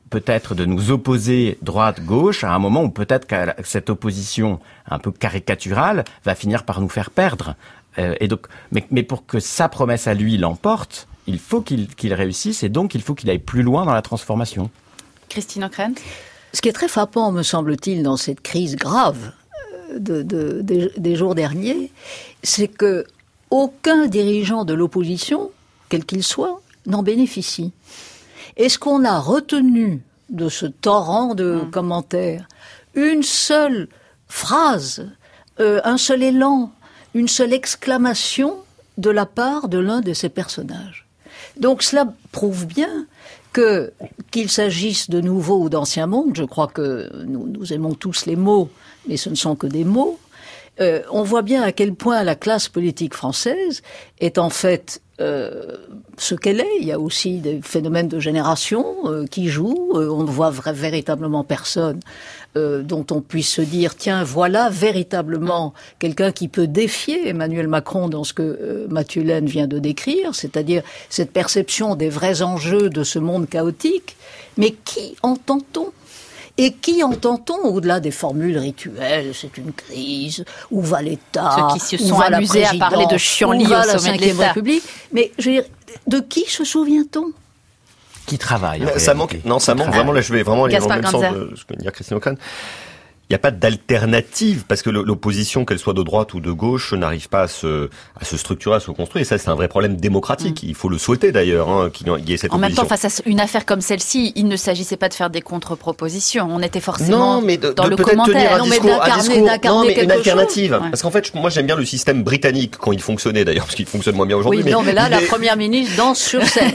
peut-être de nous opposer droite-gauche à un moment où peut-être que cette opposition un peu caricaturale va finir par nous faire perdre. Euh, et donc, mais, mais pour que sa promesse à lui l'emporte, il faut qu'il, qu'il réussisse et donc il faut qu'il aille plus loin dans la transformation. Christine Ockrent. Ce qui est très frappant, me semble-t-il, dans cette crise grave de, de, de, des jours derniers, c'est que aucun dirigeant de l'opposition, quel qu'il soit, n'en bénéficie. Est-ce qu'on a retenu de ce torrent de mmh. commentaires une seule phrase, euh, un seul élan, une seule exclamation de la part de l'un de ces personnages? Donc cela prouve bien que, qu'il s'agisse de nouveaux ou d'anciens mondes, je crois que nous, nous aimons tous les mots, mais ce ne sont que des mots, euh, on voit bien à quel point la classe politique française est en fait euh, ce qu'elle est. Il y a aussi des phénomènes de génération euh, qui jouent. Euh, on ne voit vra- véritablement personne euh, dont on puisse se dire, tiens, voilà véritablement quelqu'un qui peut défier Emmanuel Macron dans ce que euh, Mathieu Laine vient de décrire, c'est-à-dire cette perception des vrais enjeux de ce monde chaotique. Mais qui entend-on ? Et qui entend-on au-delà des formules rituelles? C'est une crise. Où va l'État? Ceux qui se sont amusés à parler de chienlit au sommet de l'État. République. Mais je veux dire, de qui se souvient-on? Qui travaille. Ça manque. Non, ça manque vraiment. Là, je vais vraiment aller dans le même sens de ce que dit Christine Ockrent. Il n'y a pas d'alternative parce que l'opposition, qu'elle soit de droite ou de gauche, n'arrive pas à se, à se structurer, à se construire. Et ça, c'est un vrai problème démocratique. Mmh. Il faut le souhaiter d'ailleurs, hein, qu'il y ait cette en opposition. En même temps, face à une affaire comme celle-ci, il ne s'agissait pas de faire des contre-propositions. On était forcément non, mais de, dans de le peut-être commentaire. Tenir un non, discours, mais un discours, non, mais une alternative. Ouais. Parce qu'en fait, moi, j'aime bien le système britannique quand il fonctionnait d'ailleurs, parce qu'il fonctionne moins bien aujourd'hui. Oui, mais non, mais là, l'idée... la première ministre danse sur scène.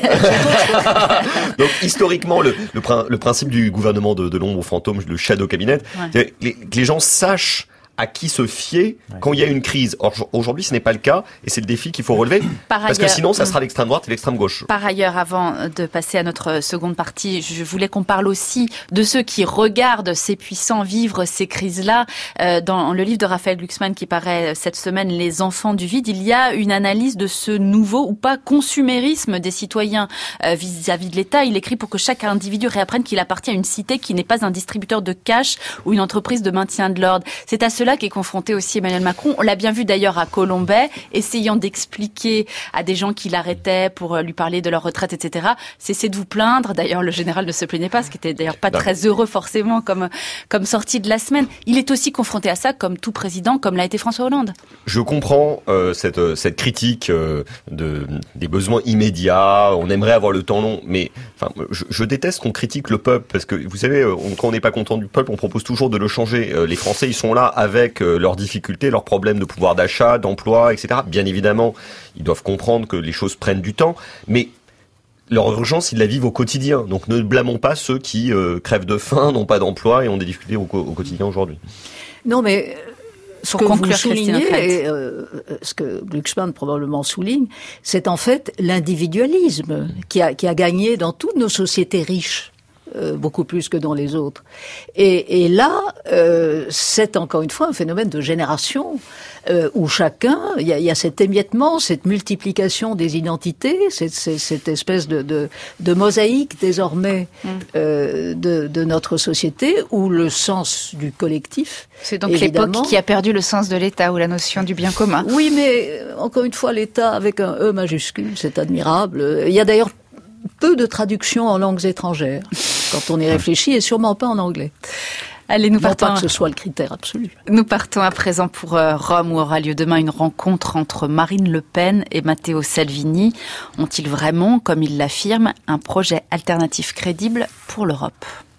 Donc, historiquement, le, le, le principe du gouvernement de, de l'ombre fantôme, le shadow cabinet, ouais. c'est que les, que les gens sachent à qui se fier ouais. quand il y a une crise. Or, aujourd'hui, ce n'est pas le cas, et c'est le défi qu'il faut relever, Par parce ailleurs, que sinon, ça sera l'extrême droite et l'extrême gauche. Par ailleurs, avant de passer à notre seconde partie, je voulais qu'on parle aussi de ceux qui regardent ces puissants vivre ces crises-là. Euh, dans le livre de Raphaël Glucksmann qui paraît cette semaine, Les enfants du vide, il y a une analyse de ce nouveau ou pas consumérisme des citoyens euh, vis-à-vis de l'État. Il écrit pour que chaque individu réapprenne qu'il appartient à une cité qui n'est pas un distributeur de cash ou une entreprise de maintien de l'ordre. C'est à cela qu'est confronté aussi Emmanuel Macron. On l'a bien vu d'ailleurs à Colombey, essayant d'expliquer à des gens qui l'arrêtaient pour lui parler de leur retraite, et cetera. Cessez de vous plaindre. D'ailleurs, le général ne se plaignait pas, ce qui était d'ailleurs pas très heureux forcément comme, comme sortie de la semaine. Il est aussi confronté à ça comme tout président, comme l'a été François Hollande. Je comprends euh, cette, cette critique euh, de, des besoins immédiats. On aimerait avoir le temps long, mais enfin, je, je déteste qu'on critique le peuple parce que vous savez, on, quand on n'est pas content du peuple, on propose toujours de le changer. Euh, les Français, ils sont là avec euh, leurs difficultés, leurs problèmes de pouvoir d'achat, d'emploi, et cetera. Bien évidemment, ils doivent comprendre que les choses prennent du temps, mais leur urgence, ils la vivent au quotidien. Donc ne blâmons pas ceux qui euh, crèvent de faim, n'ont pas d'emploi et ont des difficultés au, au quotidien aujourd'hui. Non, mais ce que vous soulignez, et euh, ce que Glucksmann probablement souligne, c'est en fait l'individualisme qui a, qui a gagné dans toutes nos sociétés riches. Euh, beaucoup plus que dans les autres. Et, et là, euh, c'est encore une fois un phénomène de génération euh, où chacun, il y a, y a cet émiettement, cette multiplication des identités, cette, cette, cette espèce de, de, de mosaïque désormais mmh. euh, de, de notre société où le sens du collectif. C'est donc l'époque qui a perdu le sens de l'État ou la notion du bien commun. Oui, mais encore une fois, l'État avec un E majuscule, c'est admirable. Il y a d'ailleurs peu de traductions en langues étrangères, quand on y réfléchit, et sûrement pas en anglais. Allez, nous partons. Non pas que ce soit le critère absolu. Nous partons à présent pour Rome, où aura lieu demain une rencontre entre Marine Le Pen et Matteo Salvini. Ont-ils vraiment, comme ils l'affirment, un projet alternatif crédible pour l'Europe?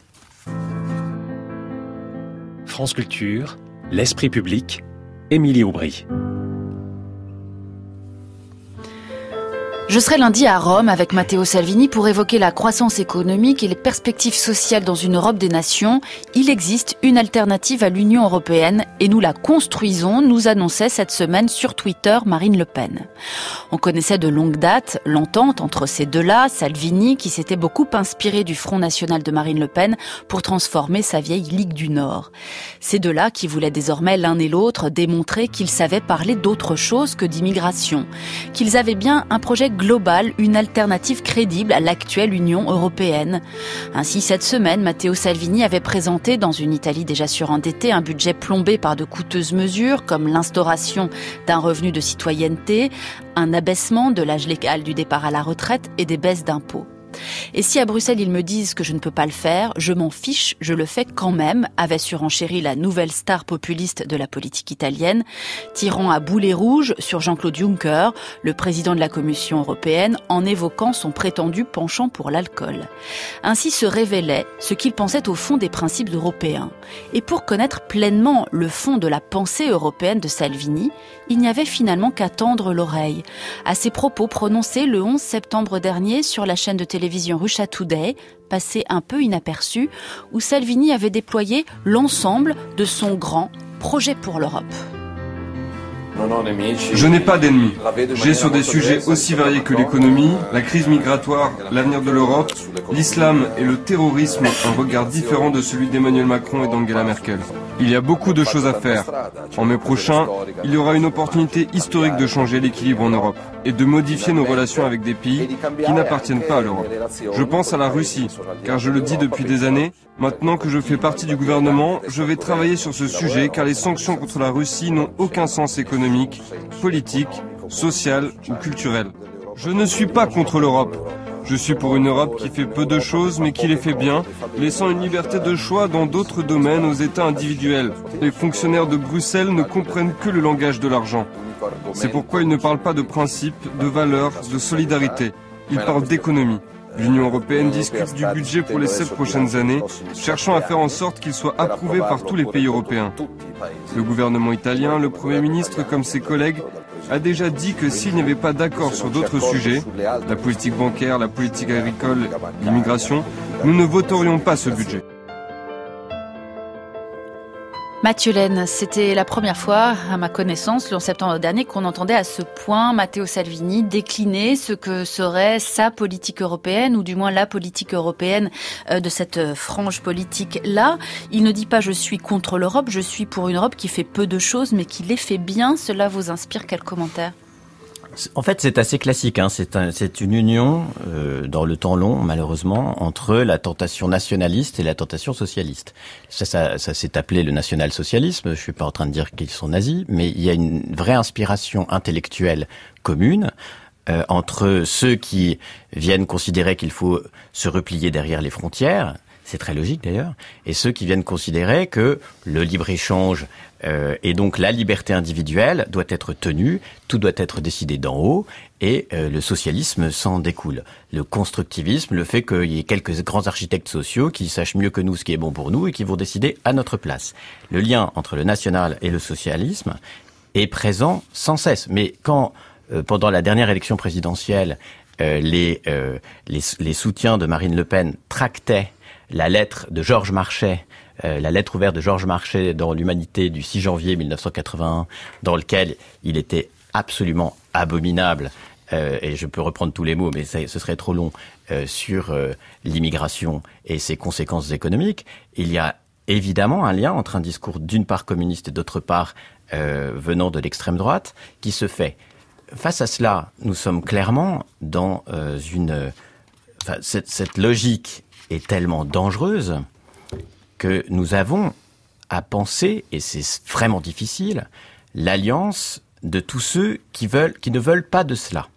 France Culture, l'esprit public, Émilie Aubry. Je serai lundi à Rome avec Matteo Salvini pour évoquer la croissance économique et les perspectives sociales dans une Europe des nations. Il existe une alternative à l'Union européenne et nous la construisons, nous annonçait cette semaine sur Twitter Marine Le Pen. On connaissait de longue date l'entente entre ces deux-là, Salvini qui s'était beaucoup inspiré du Front National de Marine Le Pen pour transformer sa vieille Ligue du Nord. Ces deux-là qui voulaient désormais l'un et l'autre démontrer qu'ils savaient parler d'autre chose que d'immigration, qu'ils avaient bien un projet globale, une alternative crédible à l'actuelle Union européenne. Ainsi, cette semaine, Matteo Salvini avait présenté, dans une Italie déjà surendettée, un budget plombé par de coûteuses mesures, comme l'instauration d'un revenu de citoyenneté, un abaissement de l'âge légal du départ à la retraite et des baisses d'impôts. Et si à Bruxelles ils me disent que je ne peux pas le faire, je m'en fiche, je le fais quand même, avait surenchéri la nouvelle star populiste de la politique italienne, tirant à boulet rouge sur Jean-Claude Juncker, le président de la Commission européenne, en évoquant son prétendu penchant pour l'alcool. Ainsi se révélait ce qu'il pensait au fond des principes européens. Et pour connaître pleinement le fond de la pensée européenne de Salvini, il n'y avait finalement qu'à tendre l'oreille à ses propos prononcés le onze septembre dernier sur la chaîne de télévision Russia Today, passé un peu inaperçu, où Salvini avait déployé l'ensemble de son grand projet pour l'Europe. Je n'ai pas d'ennemis. J'ai sur des sujets aussi variés que l'économie, la crise migratoire, l'avenir de l'Europe, l'islam et le terrorisme un regard différent de celui d'Emmanuel Macron et d'Angela Merkel. Il y a beaucoup de choses à faire. En mai prochain, il y aura une opportunité historique de changer l'équilibre en Europe et de modifier nos relations avec des pays qui n'appartiennent pas à l'Europe. Je pense à la Russie, car je le dis depuis des années, maintenant que je fais partie du gouvernement, je vais travailler sur ce sujet car les sanctions contre la Russie n'ont aucun sens économique, politique, social ou culturel. Je ne suis pas contre l'Europe. Je suis pour une Europe qui fait peu de choses mais qui les fait bien, laissant une liberté de choix dans d'autres domaines aux États individuels. Les fonctionnaires de Bruxelles ne comprennent que le langage de l'argent. C'est pourquoi ils ne parlent pas de principes, de valeurs, de solidarité. Ils parlent d'économie. L'Union européenne discute du budget pour les sept prochaines années, cherchant à faire en sorte qu'il soit approuvé par tous les pays européens. Le gouvernement italien, le Premier ministre comme ses collègues, a déjà dit que s'il n'y avait pas d'accord sur d'autres sujets, la politique bancaire, la politique agricole, l'immigration, nous ne voterions pas ce budget. Mathieu Laine, c'était la première fois, à ma connaissance, le onze septembre dernier, qu'on entendait à ce point Matteo Salvini décliner ce que serait sa politique européenne, ou du moins la politique européenne de cette frange politique-là. Il ne dit pas « je suis contre l'Europe, je suis pour une Europe qui fait peu de choses, mais qui les fait bien ». Cela vous inspire quel commentaire ? En fait, c'est assez classique. Hein. C'est, un, c'est une union, euh, dans le temps long, malheureusement, entre la tentation nationaliste et la tentation socialiste. Ça, ça, ça s'est appelé le national-socialisme. Je suis pas en train de dire qu'ils sont nazis, mais il y a une vraie inspiration intellectuelle commune euh, entre ceux qui viennent considérer qu'il faut se replier derrière les frontières. C'est très logique d'ailleurs. Et ceux qui viennent considérer que le libre-échange euh, et donc la liberté individuelle doit être tenue, tout doit être décidé d'en haut, et euh, le socialisme s'en découle. Le constructivisme, le fait qu'il y ait quelques grands architectes sociaux qui sachent mieux que nous ce qui est bon pour nous et qui vont décider à notre place. Le lien entre le national et le socialisme est présent sans cesse. Mais quand, euh, pendant la dernière élection présidentielle, euh, les, euh, les, les soutiens de Marine Le Pen tractaient la lettre de Georges Marchais, euh, la lettre ouverte de Georges Marchais dans l'Humanité du six janvier mille neuf cent quatre-vingt-un, dans lequel il était absolument abominable, euh, et je peux reprendre tous les mots, mais ça, ce serait trop long, euh, sur euh, l'immigration et ses conséquences économiques. Il y a évidemment un lien entre un discours d'une part communiste et d'autre part euh, venant de l'extrême droite qui se fait. Face à cela, nous sommes clairement dans euh, une... Enfin, cette, cette logique est tellement dangereuse que nous avons à penser, et c'est vraiment difficile, l'alliance de tous ceux qui veulent, qui ne veulent pas de cela.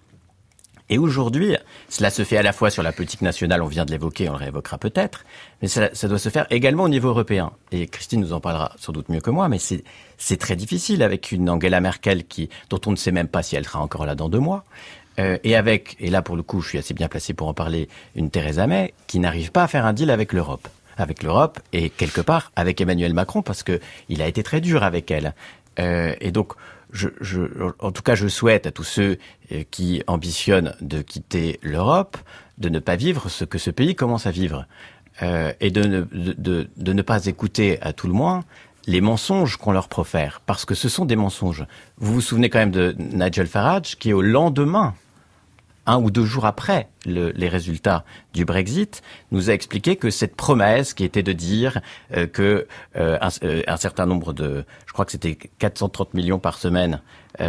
Et aujourd'hui, cela se fait à la fois sur la politique nationale, on vient de l'évoquer, on le réévoquera peut-être, mais ça, ça doit se faire également au niveau européen. Et Christine nous en parlera sans doute mieux que moi, mais c'est, c'est très difficile avec une Angela Merkel qui, dont on ne sait même pas si elle sera encore là dans deux mois. Euh, et avec, et là pour le coup je suis assez bien placé pour en parler, une Theresa May qui n'arrive pas à faire un deal avec l'Europe. Avec l'Europe et quelque part avec Emmanuel Macron parce que il a été très dur avec elle. Euh, et donc, je, je, en tout cas je souhaite à tous ceux qui ambitionnent de quitter l'Europe de ne pas vivre ce que ce pays commence à vivre. Euh, et de ne, de, de, de ne pas écouter à tout le moins les mensonges qu'on leur profère. Parce que ce sont des mensonges. Vous vous souvenez quand même de Nigel Farage qui au lendemain un ou deux jours après le, les résultats du Brexit, nous a expliqué que cette promesse qui était de dire euh, que euh, un, euh, un certain nombre de, je crois que c'était quatre cent trente millions par semaine,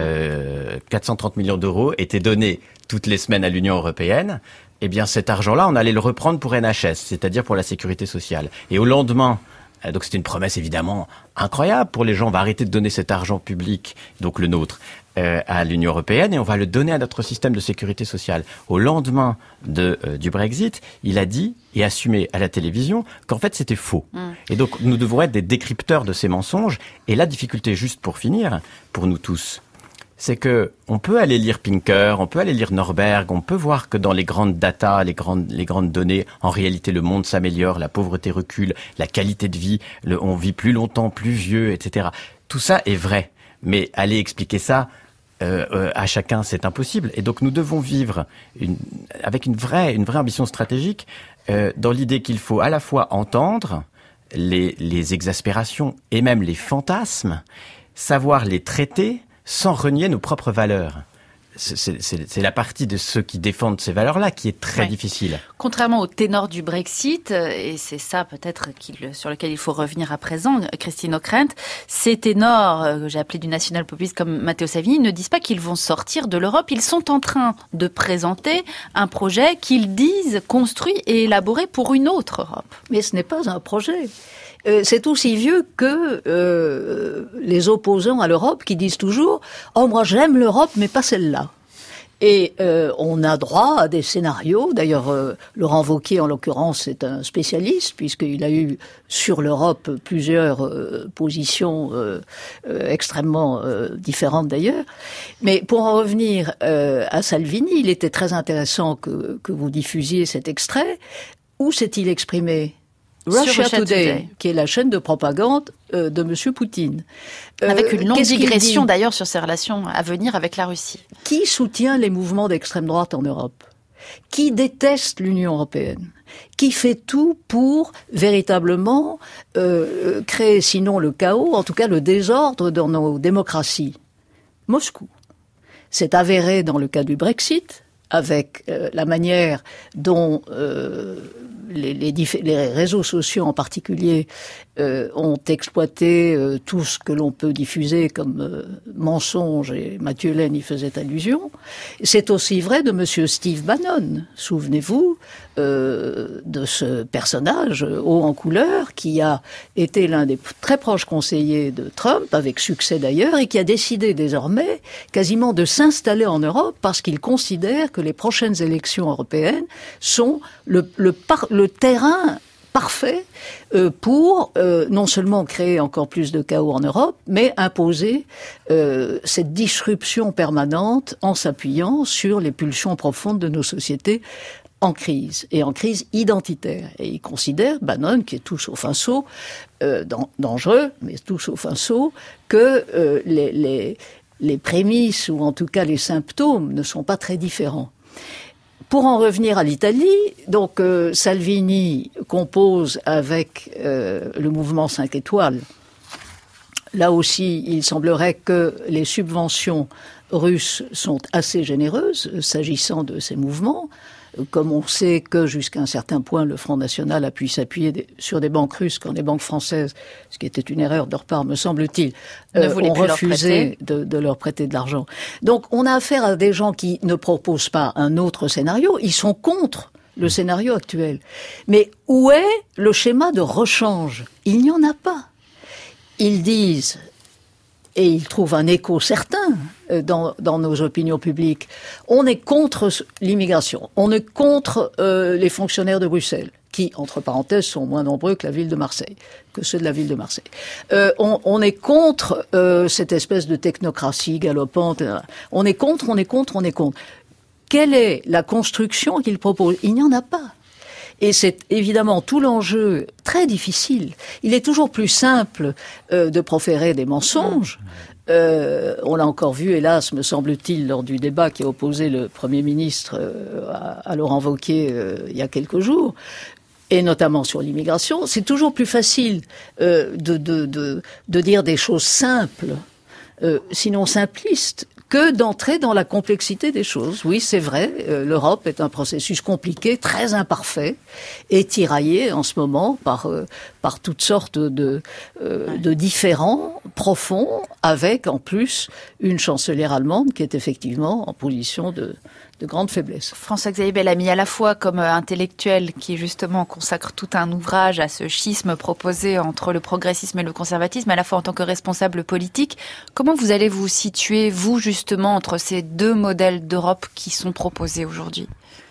euh, quatre cent trente millions d'euros étaient donnés toutes les semaines à l'Union européenne. Eh bien, cet argent-là, on allait le reprendre pour N H S, c'est-à-dire pour la sécurité sociale. Et au lendemain, donc c'était une promesse évidemment incroyable pour les gens. On va arrêter de donner cet argent public, donc le nôtre, euh, à l'Union européenne et on va le donner à notre système de sécurité sociale. Au lendemain de, euh, du Brexit, il a dit et assumé à la télévision qu'en fait c'était faux. Mmh. Et donc nous devons être des décrypteurs de ces mensonges. Et la difficulté, juste pour finir, pour nous tous, c'est que on peut aller lire Pinker, on peut aller lire Norberg, on peut voir que dans les grandes datas, les grandes, les grandes données, en réalité, le monde s'améliore, la pauvreté recule, la qualité de vie, le, on vit plus longtemps, plus vieux, et cetera. Tout ça est vrai. Mais aller expliquer ça euh, euh, à chacun, c'est impossible. Et donc, nous devons vivre une, avec une vraie, une vraie ambition stratégique, euh, dans l'idée qu'il faut à la fois entendre les, les exaspérations et même les fantasmes, savoir les traiter, sans renier nos propres valeurs. C'est, c'est, c'est la partie de ceux qui défendent ces valeurs-là qui est très ouais. difficile. Contrairement au ténor du Brexit, et c'est ça peut-être qu'il, sur lequel il faut revenir à présent, Christine Ockrent, ces ténors que j'ai appelés du national-populisme comme Matteo Salvini ne disent pas qu'ils vont sortir de l'Europe. Ils sont en train de présenter un projet qu'ils disent construit et élaboré pour une autre Europe. Mais ce n'est pas un projet. Euh, c'est aussi vieux que euh, les opposants à l'Europe qui disent toujours « Oh, moi j'aime l'Europe, mais pas celle-là ». Et euh, on a droit à des scénarios. D'ailleurs, euh, Laurent Wauquiez, en l'occurrence, est un spécialiste, puisqu'il a eu sur l'Europe plusieurs euh, positions euh, euh, extrêmement euh, différentes d'ailleurs. Mais pour en revenir euh, à Salvini, il était très intéressant que, que vous diffusiez cet extrait. Où s'est-il exprimé ? Russia, Russia Today, Today, qui est la chaîne de propagande euh, de M. Poutine. Euh, avec une longue digression d'ailleurs sur ses relations à venir avec la Russie. Qui soutient les mouvements d'extrême droite en Europe ? Qui déteste l'Union européenne ? Qui fait tout pour véritablement euh, créer, sinon le chaos, en tout cas le désordre dans nos démocraties ? Moscou. C'est avéré dans le cas du Brexit, avec euh, la manière dont euh, les, les, diff- les réseaux sociaux en particulier euh, ont exploité euh, tout ce que l'on peut diffuser comme euh, mensonge, et Mathieu Laine y faisait allusion. C'est aussi vrai de Monsieur Steve Bannon. Souvenez-vous euh, de ce personnage haut en couleur qui a été l'un des très proches conseillers de Trump, avec succès d'ailleurs, et qui a décidé désormais quasiment de s'installer en Europe parce qu'il considère que les prochaines élections européennes sont le, le, par, le terrain parfait euh, pour euh, non seulement créer encore plus de chaos en Europe, mais imposer euh, cette disruption permanente en s'appuyant sur les pulsions profondes de nos sociétés en crise, et en crise identitaire. Et il considère, Bannon, qui est tout sauf un sot, euh, dangereux, mais tout sauf un sot, que euh, les, les, les prémices, ou en tout cas les symptômes, ne sont pas très différents. Pour en revenir à l'Italie, donc euh, Salvini compose avec euh, le mouvement cinq étoiles. Là aussi, il semblerait que les subventions russes sont assez généreuses s'agissant de ces mouvements. Comme on sait que jusqu'à un certain point, le Front National a pu s'appuyer des, sur des banques russes quand les banques françaises, ce qui était une erreur de leur part, me semble-t-il, euh, ont refusé de, de leur prêter de l'argent. Donc on a affaire à des gens qui ne proposent pas un autre scénario, ils sont contre le scénario actuel. Mais où est le schéma de rechange ? Il n'y en a pas. Ils disent... Et il trouve un écho certain dans, dans nos opinions publiques. On est contre l'immigration. On est contre euh, les fonctionnaires de Bruxelles, qui, entre parenthèses, sont moins nombreux que la ville de Marseille, que ceux de la ville de Marseille. Euh, on, on est contre euh, cette espèce de technocratie galopante. On est contre, on est contre, on est contre. Quelle est la construction qu'il propose ? Il n'y en a pas. Et c'est évidemment tout l'enjeu très difficile. Il est toujours plus simple euh, de proférer des mensonges. Euh, on l'a encore vu, hélas, me semble-t-il, lors du débat qui a opposé le Premier ministre euh, à, à Laurent Wauquiez euh, il y a quelques jours, et notamment sur l'immigration. C'est toujours plus facile euh, de, de, de, de dire des choses simples, euh, sinon simplistes, que d'entrer dans la complexité des choses. Oui, c'est vrai, euh, l'Europe est un processus compliqué, très imparfait, et tiraillé en ce moment par euh, par toutes sortes de euh, de différends profonds, avec en plus une chancelière allemande qui est effectivement en position de de grande faiblesse. François-Xavier Bellamy, à la fois comme intellectuel qui justement consacre tout un ouvrage à ce schisme proposé entre le progressisme et le conservatisme, à la fois en tant que responsable politique, comment vous allez vous situer, vous justement, entre ces deux modèles d'Europe qui sont proposés aujourd'hui ?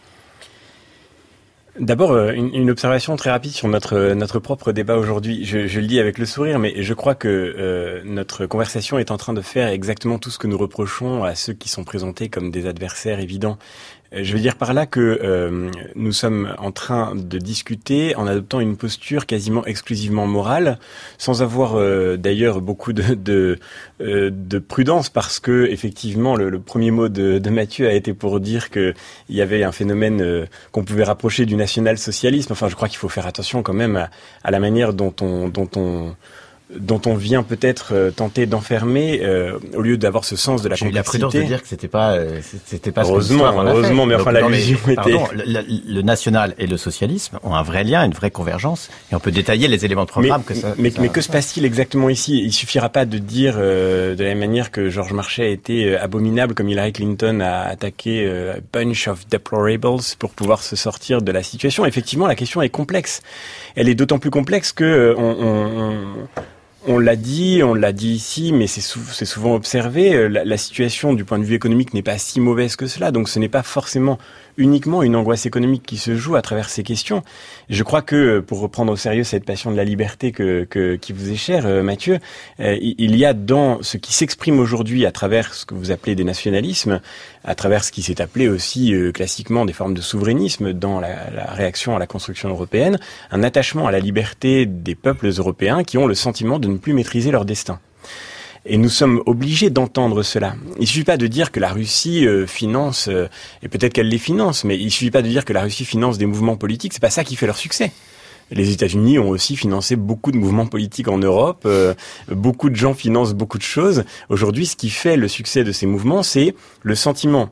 D'abord, une, une observation très rapide sur notre notre propre débat aujourd'hui. Je, je le dis avec le sourire, mais je crois que euh, notre conversation est en train de faire exactement tout ce que nous reprochons à ceux qui sont présentés comme des adversaires évidents. Je veux dire par là que euh, nous sommes en train de discuter en adoptant une posture quasiment exclusivement morale, sans avoir euh, d'ailleurs beaucoup de de, euh, de prudence, parce que effectivement le, le premier mot de, de Mathieu a été pour dire que il y avait un phénomène euh, qu'on pouvait rapprocher du national-socialisme. Enfin, je crois qu'il faut faire attention quand même à, à la manière dont on dont on dont on vient peut-être euh, tenter d'enfermer euh, au lieu d'avoir ce sens de la complexité. J'ai eu la prudence de dire que c'était pas euh, c'était pas heureusement, ce que heureusement, mais Donc, enfin non, l'allusion mais, était. Pardon, le, le national et le socialisme ont un vrai lien, une vraie convergence, et on peut détailler les éléments de programme mais, que ça. Mais, que ça... mais que se passe-t-il exactement ici ? Il suffira pas de dire euh, de la même manière que George Marchais a été euh, abominable, comme Hillary Clinton a attaqué euh, a bunch of deplorables pour pouvoir se sortir de la situation. Effectivement, la question est complexe. Elle est d'autant plus complexe que euh, on, on, on On l'a dit, on l'a dit ici, mais c'est, sou- c'est souvent observé. La, la situation du point de vue économique n'est pas si mauvaise que cela, donc ce n'est pas forcément uniquement une angoisse économique qui se joue à travers ces questions. Je crois que, pour reprendre au sérieux cette passion de la liberté que, que qui vous est chère, euh, Mathieu, euh, il y a dans ce qui s'exprime aujourd'hui à travers ce que vous appelez des nationalismes, à travers ce qui s'est appelé aussi euh, classiquement des formes de souverainisme dans la, la réaction à la construction européenne, un attachement à la liberté des peuples européens qui ont le sentiment de ne plus maîtriser leur destin. Et nous sommes obligés d'entendre cela. Il suffit pas de dire que la Russie euh, finance, euh, et peut-être qu'elle les finance, mais il suffit pas de dire que la Russie finance des mouvements politiques, c'est pas ça qui fait leur succès. Les États-Unis ont aussi financé beaucoup de mouvements politiques en Europe, euh, beaucoup de gens financent beaucoup de choses. Aujourd'hui, ce qui fait le succès de ces mouvements, c'est le sentiment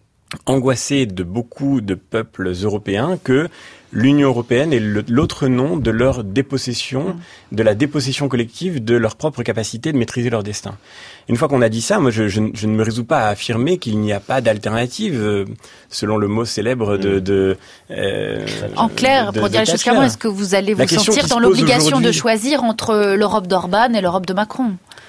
angoissé de beaucoup de peuples européens que l'Union européenne est le, l'autre nom de leur dépossession, de la dépossession collective de leur propre capacité de maîtriser leur destin. Une fois qu'on a dit ça, moi je, je, je ne me résous pas à affirmer qu'il n'y a pas d'alternative, euh, selon le mot célèbre de... de euh, en clair, de, pour de dire les choses clairement, est-ce que vous allez vous sentir dans l'obligation de choisir entre l'Europe d'Orban et l'Europe de Macron ?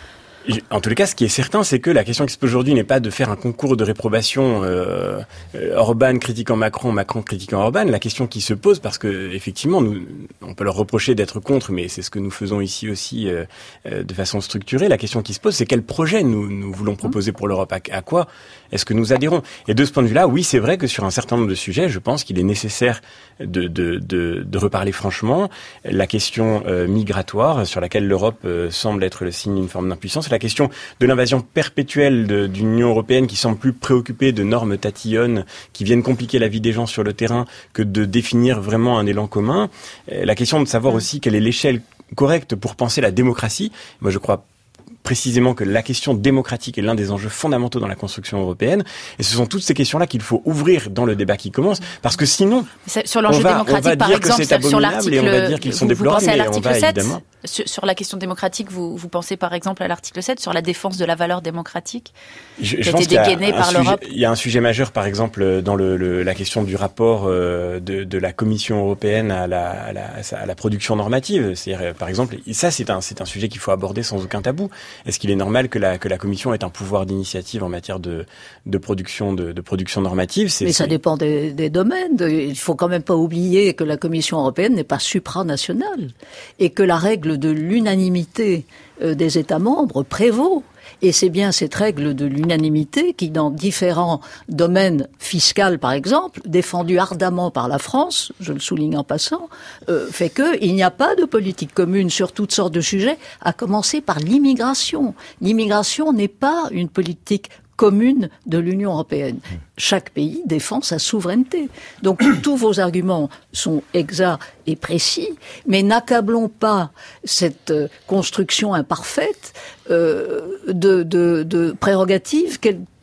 En tous les cas, ce qui est certain, c'est que la question qui se pose aujourd'hui n'est pas de faire un concours de réprobation euh, Orban critiquant Macron, Macron critiquant Orban. La question qui se pose, parce que effectivement, nous, on peut leur reprocher d'être contre, mais c'est ce que nous faisons ici aussi euh, de façon structurée. La question qui se pose, c'est quel projet nous, nous voulons proposer pour l'Europe, à, à quoi est-ce que nous adhérons ? Et de ce point de vue-là, oui, c'est vrai que sur un certain nombre de sujets, je pense qu'il est nécessaire de, de, de, de reparler franchement. La question euh, migratoire, sur laquelle l'Europe euh, semble être le signe d'une forme d'impuissance, la question de l'invasion perpétuelle de, d'une Union européenne qui semble plus préoccupée de normes tatillonnes qui viennent compliquer la vie des gens sur le terrain que de définir vraiment un élan commun. La question de savoir aussi quelle est l'échelle correcte pour penser la démocratie. Moi, je crois précisément que la question démocratique est l'un des enjeux fondamentaux dans la construction européenne. Et ce sont toutes ces questions-là qu'il faut ouvrir dans le débat qui commence, parce que sinon, sur l'enjeu on va, démocratique, on va par dire exemple, que c'est abominable sur l'article, et on va dire qu'ils sont vous, déplorables, vous pensez à mais on va l'article sept, évidemment... Sur, sur la question démocratique, vous, vous pensez par exemple à l'article sept, sur la défense de la valeur démocratique, je, qui je a été dégainée par sujet, l'Europe. Il y a un sujet majeur, par exemple, dans le, le, la question du rapport euh, de, de la Commission européenne à la, à la, à la production normative. C'est-à-dire, par exemple, ça c'est un, c'est un sujet qu'il faut aborder sans aucun tabou. Est-ce qu'il est normal que la, que la Commission ait un pouvoir d'initiative en matière de, de production, de, de production normative ? C'est, Mais ça c'est... dépend des, des domaines. Il faut quand même pas oublier que la Commission européenne n'est pas supranationale et que la règle de l'unanimité des États membres prévaut. Et c'est bien cette règle de l'unanimité qui, dans différents domaines fiscaux, par exemple, défendue ardemment par la France, je le souligne en passant, euh, fait qu'il n'y a pas de politique commune sur toutes sortes de sujets, à commencer par l'immigration. L'immigration n'est pas une politique commune de l'Union européenne. Chaque pays défend sa souveraineté. Donc tous vos arguments sont exacts et précis, mais n'accablons pas cette construction imparfaite euh, de, de, de prérogatives qu'elle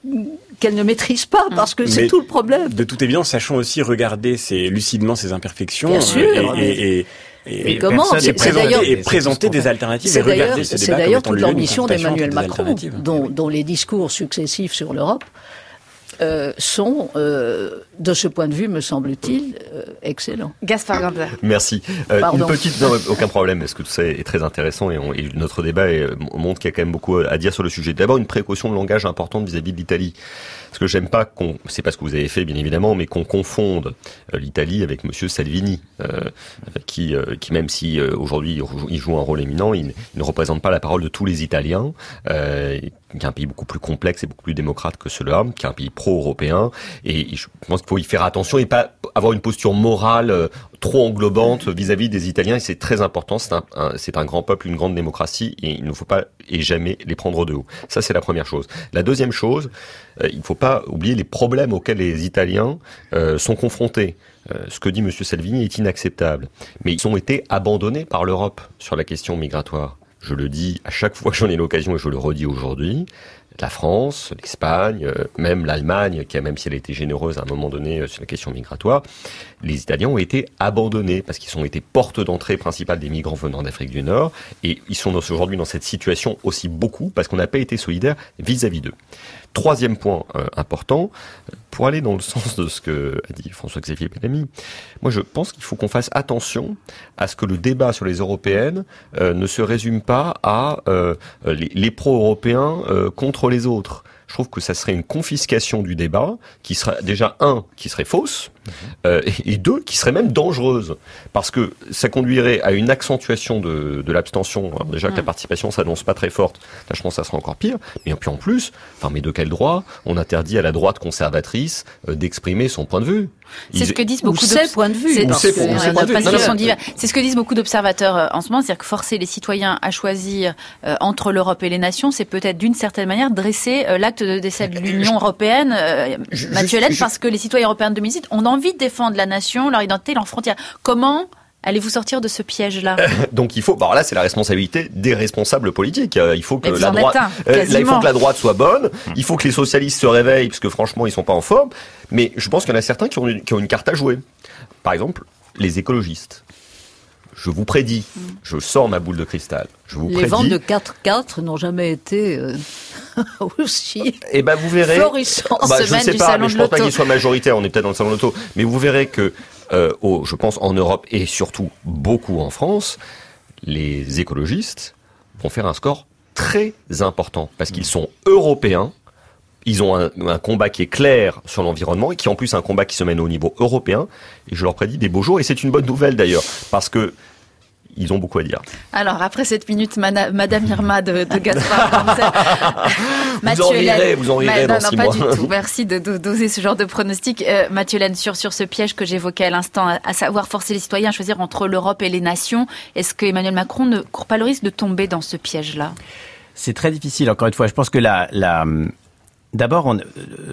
qu'elle ne maîtrise pas, parce que c'est Mais tout le problème. De toute évidence, sachons aussi regarder ces, lucidement ces imperfections. Bien sûr. Et, et, et, et, et comment et, c'est, présenter, c'est et présenter des alternatives c'est et regarder ce c'est débat d'ailleurs comme toute étant l'ambition d'Emmanuel Macron, dont, oui. dont les discours successifs sur l'Europe Euh, sont, euh, de ce point de vue, me semble-t-il, euh, excellents. Gaspard Ganzer. Merci. Euh, Pardon. Une petite, non, aucun problème, parce que tout ça est très intéressant et, on, et notre débat est, montre qu'il y a quand même beaucoup à dire sur le sujet. D'abord, une précaution de langage importante vis-à-vis de l'Italie. Parce que j'aime pas qu'on, c'est pas ce que vous avez fait, bien évidemment, mais qu'on confonde euh, l'Italie avec Monsieur Salvini, euh, qui, euh, qui même si euh, aujourd'hui il joue un rôle éminent, il, il ne représente pas la parole de tous les Italiens. Euh, qui est un pays beaucoup plus complexe et beaucoup plus démocrate que cela, qui est un pays pro-européen, et je pense qu'il faut y faire attention et pas avoir une posture morale euh, trop englobante vis-à-vis des Italiens, et c'est très important, c'est un, un, c'est un grand peuple, une grande démocratie, et il ne faut pas et jamais les prendre de haut. Ça, c'est la première chose. La deuxième chose, euh, il ne faut pas oublier les problèmes auxquels les Italiens euh, sont confrontés. Euh, ce que dit Monsieur Salvini est inacceptable, mais ils ont été abandonnés par l'Europe sur la question migratoire. Je le dis à chaque fois que j'en ai l'occasion et je le redis aujourd'hui, la France, l'Espagne, euh, même l'Allemagne, qui a, même si elle a été généreuse à un moment donné euh, sur la question migratoire, les Italiens ont été abandonnés parce qu'ils ont été porte d'entrée principale des migrants venant d'Afrique du Nord, et ils sont aujourd'hui dans cette situation aussi beaucoup parce qu'on n'a pas été solidaire vis-à-vis d'eux. Troisième point euh, important, pour aller dans le sens de ce que a dit François-Xavier Bellamy, moi je pense qu'il faut qu'on fasse attention à ce que le débat sur les européennes euh, ne se résume pas à euh, les, les pro-européens euh, contre les autres. Je trouve que ça serait une confiscation du débat qui serait déjà, un, qui serait fausse, euh, et deux, qui serait même dangereuse. Parce que ça conduirait à une accentuation de, de l'abstention. Alors déjà que la participation s'annonce pas très forte, là je pense que ça sera encore pire. Mais puis en plus, enfin, mais de quel droit on interdit à la droite conservatrice euh, d'exprimer son point de vue? C'est Ils... ce que disent beaucoup de points de vue. C'est, parce c'est, que, c'est, euh, pas non, sont divers. C'est ce que disent beaucoup d'observateurs euh, en ce moment, c'est-à-dire que forcer les citoyens à choisir euh, entre l'Europe et les nations, c'est peut-être d'une certaine manière dresser euh, l'acte de décès de l'Union européenne, euh, Mathieu Hélène, parce que les citoyens européens de deux mille dix-huit ont envie de défendre la nation, leur identité, leurs frontières. Comment allez-vous sortir de ce piège-là? Donc il faut, bah alors là c'est la responsabilité des responsables politiques. Euh, il faut que Mais la droite, un, euh, là il faut que la droite soit bonne. Il faut que les socialistes se réveillent parce que franchement ils sont pas en forme. Mais je pense qu'il y en a certains qui ont une, qui ont une carte à jouer. Par exemple, les écologistes. Je vous prédis, mm. je sors ma boule de cristal. Je vous les prédis. ventes de quatre quatre n'ont jamais été euh, aussi. Et ben vous verrez. Florissant. Bah, je semaine sais du pas, salon mais je de pense pas l'auto. qu'il soit majoritaire. On est peut-être dans le salon de l'auto, mais vous verrez que, euh, oh, je pense en Europe et surtout beaucoup en France, les écologistes vont faire un score très important parce qu'ils sont européens. Ils ont un, un combat qui est clair sur l'environnement et qui en plus est un combat qui se mène au niveau européen. Et je leur prédis des beaux jours. Et c'est une bonne nouvelle d'ailleurs parce que ils ont beaucoup à dire. Alors, après cette minute, mana, Madame Irma de, de Gaspard Ganzer. Vous en rirez, vous en rirez Ma, dans non, six non, mois. pas du tout. Merci de, de d'oser ce genre de pronostic. Euh, Mathieu Hélène, sur, sur ce piège que j'évoquais à l'instant, à, à savoir forcer les citoyens à choisir entre l'Europe et les nations, est-ce que Emmanuel Macron ne court pas le risque de tomber dans ce piège-là? C'est très difficile, encore une fois. Je pense que la... la D'abord, on, euh,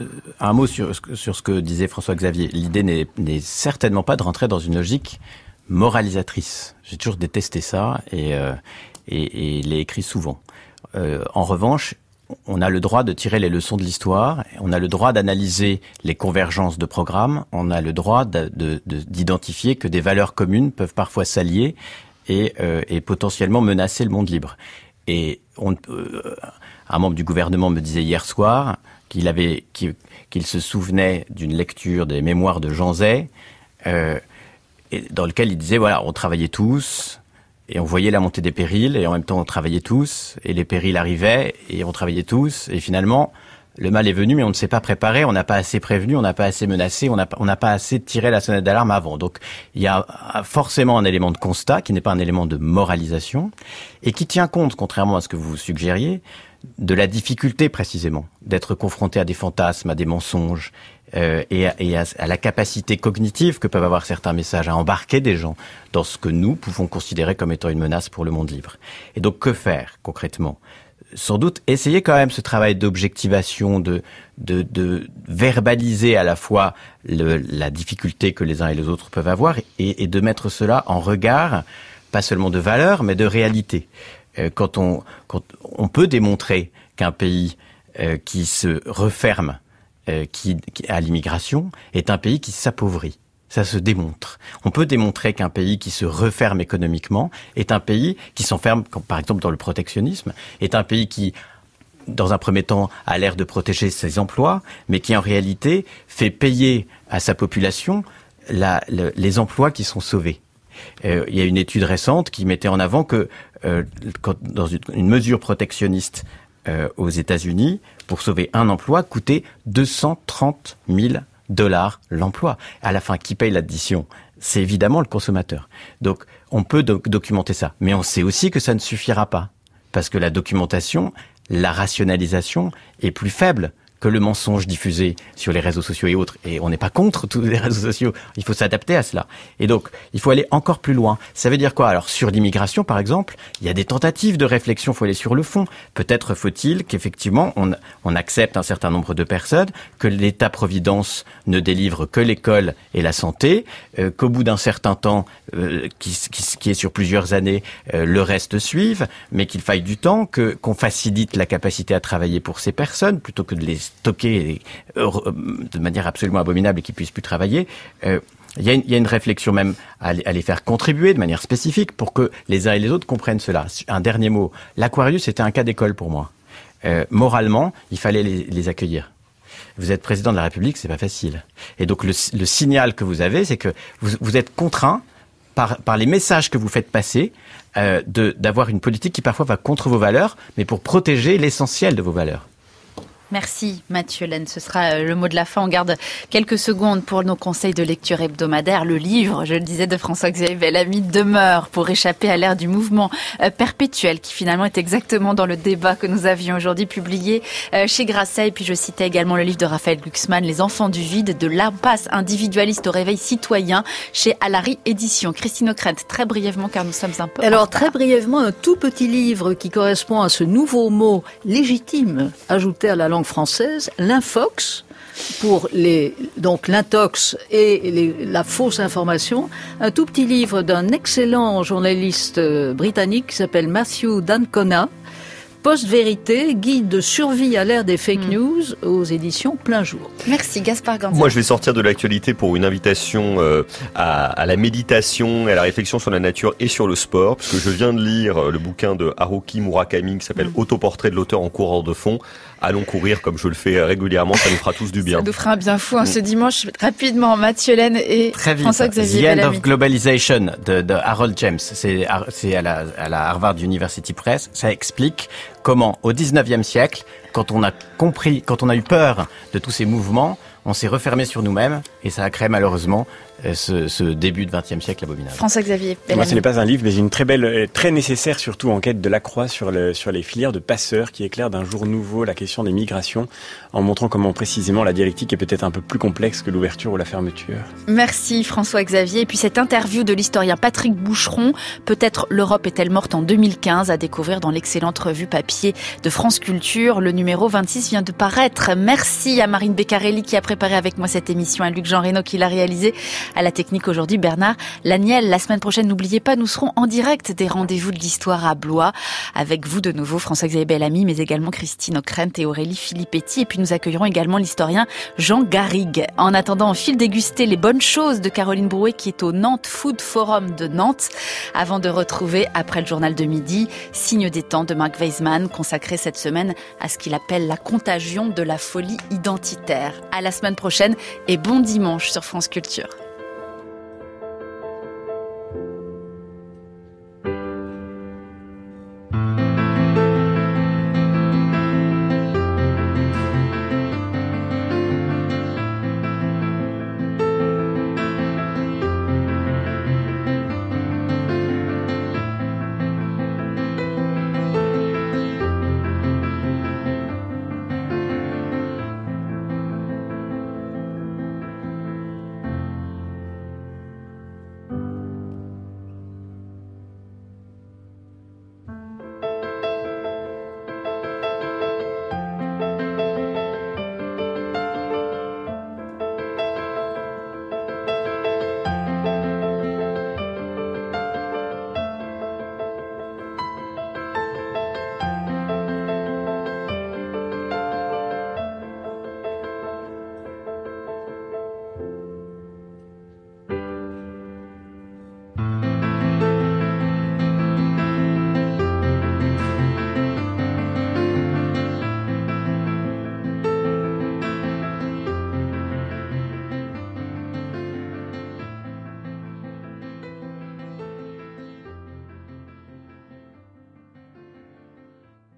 un mot sur, sur ce que disait François-Xavier. L'idée n'est, n'est certainement pas de rentrer dans une logique moralisatrice. J'ai toujours détesté ça et, euh, et, et l'ai écrit souvent. Euh, en revanche, on a le droit de tirer les leçons de l'histoire, on a le droit d'analyser les convergences de programmes, on a le droit de, de, de, d'identifier que des valeurs communes peuvent parfois s'allier et, euh, et potentiellement menacer le monde libre. Et on, euh, un membre du gouvernement me disait hier soir qu'il avait, qu'il, qu'il se souvenait d'une lecture des mémoires de Jean Zay, euh, et dans lequel il disait voilà, on travaillait tous et on voyait la montée des périls et en même temps on travaillait tous et les périls arrivaient et on travaillait tous et finalement le mal est venu mais on ne s'est pas préparé, on n'a pas assez prévenu, on n'a pas assez menacé, on n'a on n'a pas assez tiré la sonnette d'alarme avant. Donc il y a forcément un élément de constat qui n'est pas un élément de moralisation et qui tient compte, contrairement à ce que vous suggériez, de la difficulté précisément d'être confronté à des fantasmes, à des mensonges euh, et, à, et à, à la capacité cognitive que peuvent avoir certains messages à embarquer des gens dans ce que nous pouvons considérer comme étant une menace pour le monde libre. Et donc que faire concrètement ? Sans doute essayer quand même ce travail d'objectivation, de, de, de verbaliser à la fois le, la difficulté que les uns et les autres peuvent avoir et, et de mettre cela en regard, pas seulement de valeur, mais de réalité. Euh, quand on, quand on peut démontrer qu'un pays euh, qui se referme euh, qui, qui, à l'immigration est un pays qui s'appauvrit. Ça se démontre. On peut démontrer qu'un pays qui se referme économiquement est un pays qui s'enferme, comme par exemple dans le protectionnisme, est un pays qui, dans un premier temps, a l'air de protéger ses emplois, mais qui en réalité fait payer à sa population la, le, les emplois qui sont sauvés. Euh, il y a une étude récente qui mettait en avant que euh, quand, dans une, une mesure protectionniste euh, aux États-Unis, pour sauver un emploi, coûtait deux cent trente mille dollars l'emploi. À la fin, qui paye l'addition ? C'est évidemment le consommateur. Donc, on peut doc- documenter ça. Mais on sait aussi que ça ne suffira pas. Parce que la documentation, la rationalisation est plus faible que le mensonge diffusé sur les réseaux sociaux et autres. Et on n'est pas contre tous les réseaux sociaux. Il faut s'adapter à cela. Et donc, il faut aller encore plus loin. Ça veut dire quoi ? Alors, sur l'immigration, par exemple, il y a des tentatives de réflexion. Il faut aller sur le fond. Peut-être faut-il qu'effectivement, on, on accepte un certain nombre de personnes, que l'État-providence ne délivre que l'école et la santé, euh, qu'au bout d'un certain temps, euh, qui, qui, qui est sur plusieurs années, euh, le reste suive, mais qu'il faille du temps, que qu'on facilite la capacité à travailler pour ces personnes, plutôt que de les stocker de manière absolument abominable et qu'ils puissent plus travailler. Euh, il y a une, il y a une réflexion même à les, à les faire contribuer de manière spécifique pour que les uns et les autres comprennent cela. Un dernier mot. L'Aquarius, c'était un cas d'école pour moi. Euh, moralement, il fallait les, les accueillir. Vous êtes président de la République, c'est pas facile. Et donc le, le signal que vous avez, c'est que vous, vous êtes contraint par, par les messages que vous faites passer euh, de, d'avoir une politique qui parfois va contre vos valeurs, mais pour protéger l'essentiel de vos valeurs. Merci Mathieu Laine, ce sera le mot de la fin. On garde quelques secondes pour nos conseils de lecture hebdomadaire. Le livre, je le disais, de François-Xavier Bellamy demeure pour échapper à l'ère du mouvement perpétuel qui finalement est exactement dans le débat que nous avions aujourd'hui publié chez Grasset. Et puis je citais également le livre de Raphaël Glucksmann, Les enfants du vide, de l'impasse individualiste au réveil citoyen chez Alary Éditions. Christine Ockrent, très brièvement car nous sommes un peu Alors en retard. très brièvement, un tout petit livre qui correspond à ce nouveau mot légitime ajouté à la langue française, l'infox, pour les, donc l'intox et les, la fausse information, un tout petit livre d'un excellent journaliste britannique qui s'appelle Matthew D'Ancona, Post-vérité, guide de survie à l'ère des fake mmh. news aux éditions Plein Jour. Merci Gaspard Ganzel. Moi je vais sortir de l'actualité pour une invitation euh, à, à la méditation et à la réflexion sur la nature et sur le sport, parce que je viens de lire le bouquin de Haruki Murakami qui s'appelle mmh. Autoportrait de l'auteur en coureur de fond. Allons courir comme je le fais régulièrement, ça nous fera tous du bien. Ça nous fera un bien fou hein, mmh. ce dimanche. Rapidement, Mathieu Laine et François-Xavier Bellamy. The End of Globalization de, de Harold James, c'est, c'est à, la, à la Harvard University Press. Ça explique comment, au dix-neuvième siècle, quand on a compris, quand on a eu peur de tous ces mouvements, on s'est refermé sur nous-mêmes et ça a créé malheureusement ce, ce début de vingtième siècle abominable. François-Xavier Bellamy. Moi, ce n'est pas un livre, mais une très belle, très nécessaire, surtout enquête de Lacroix sur, le, sur les filières de passeurs qui éclaire d'un jour nouveau la question des migrations en montrant comment précisément la dialectique est peut-être un peu plus complexe que l'ouverture ou la fermeture. Merci François-Xavier. Et puis cette interview de l'historien Patrick Boucheron, peut-être l'Europe est-elle morte en deux mille quinze, à découvrir dans l'excellente revue papier de France Culture. Le numéro vingt-six vient de paraître. Merci à Marine Beccarelli qui a préparé avec moi cette émission, à Luc Jean Reynaud qui l'a réalisée, à la technique aujourd'hui Bernard Laniel. La semaine prochaine, n'oubliez pas, nous serons en direct des rendez-vous de l'histoire à Blois, avec vous de nouveau François-Xavier Bellamy, mais également Christine Ockrent et Aurélie Filippetti. Et puis nous accueillerons également l'historien Jean Garrigue. En attendant, on file déguster les bonnes choses de Caroline Brouet qui est au Nantes Food Forum de Nantes, avant de retrouver, après le journal de midi, Signe des temps de Marc Weismann, consacré cette semaine à ce qu'il appelle la contagion de la folie identitaire. À la semaine prochaine et bon dimanche sur France Culture.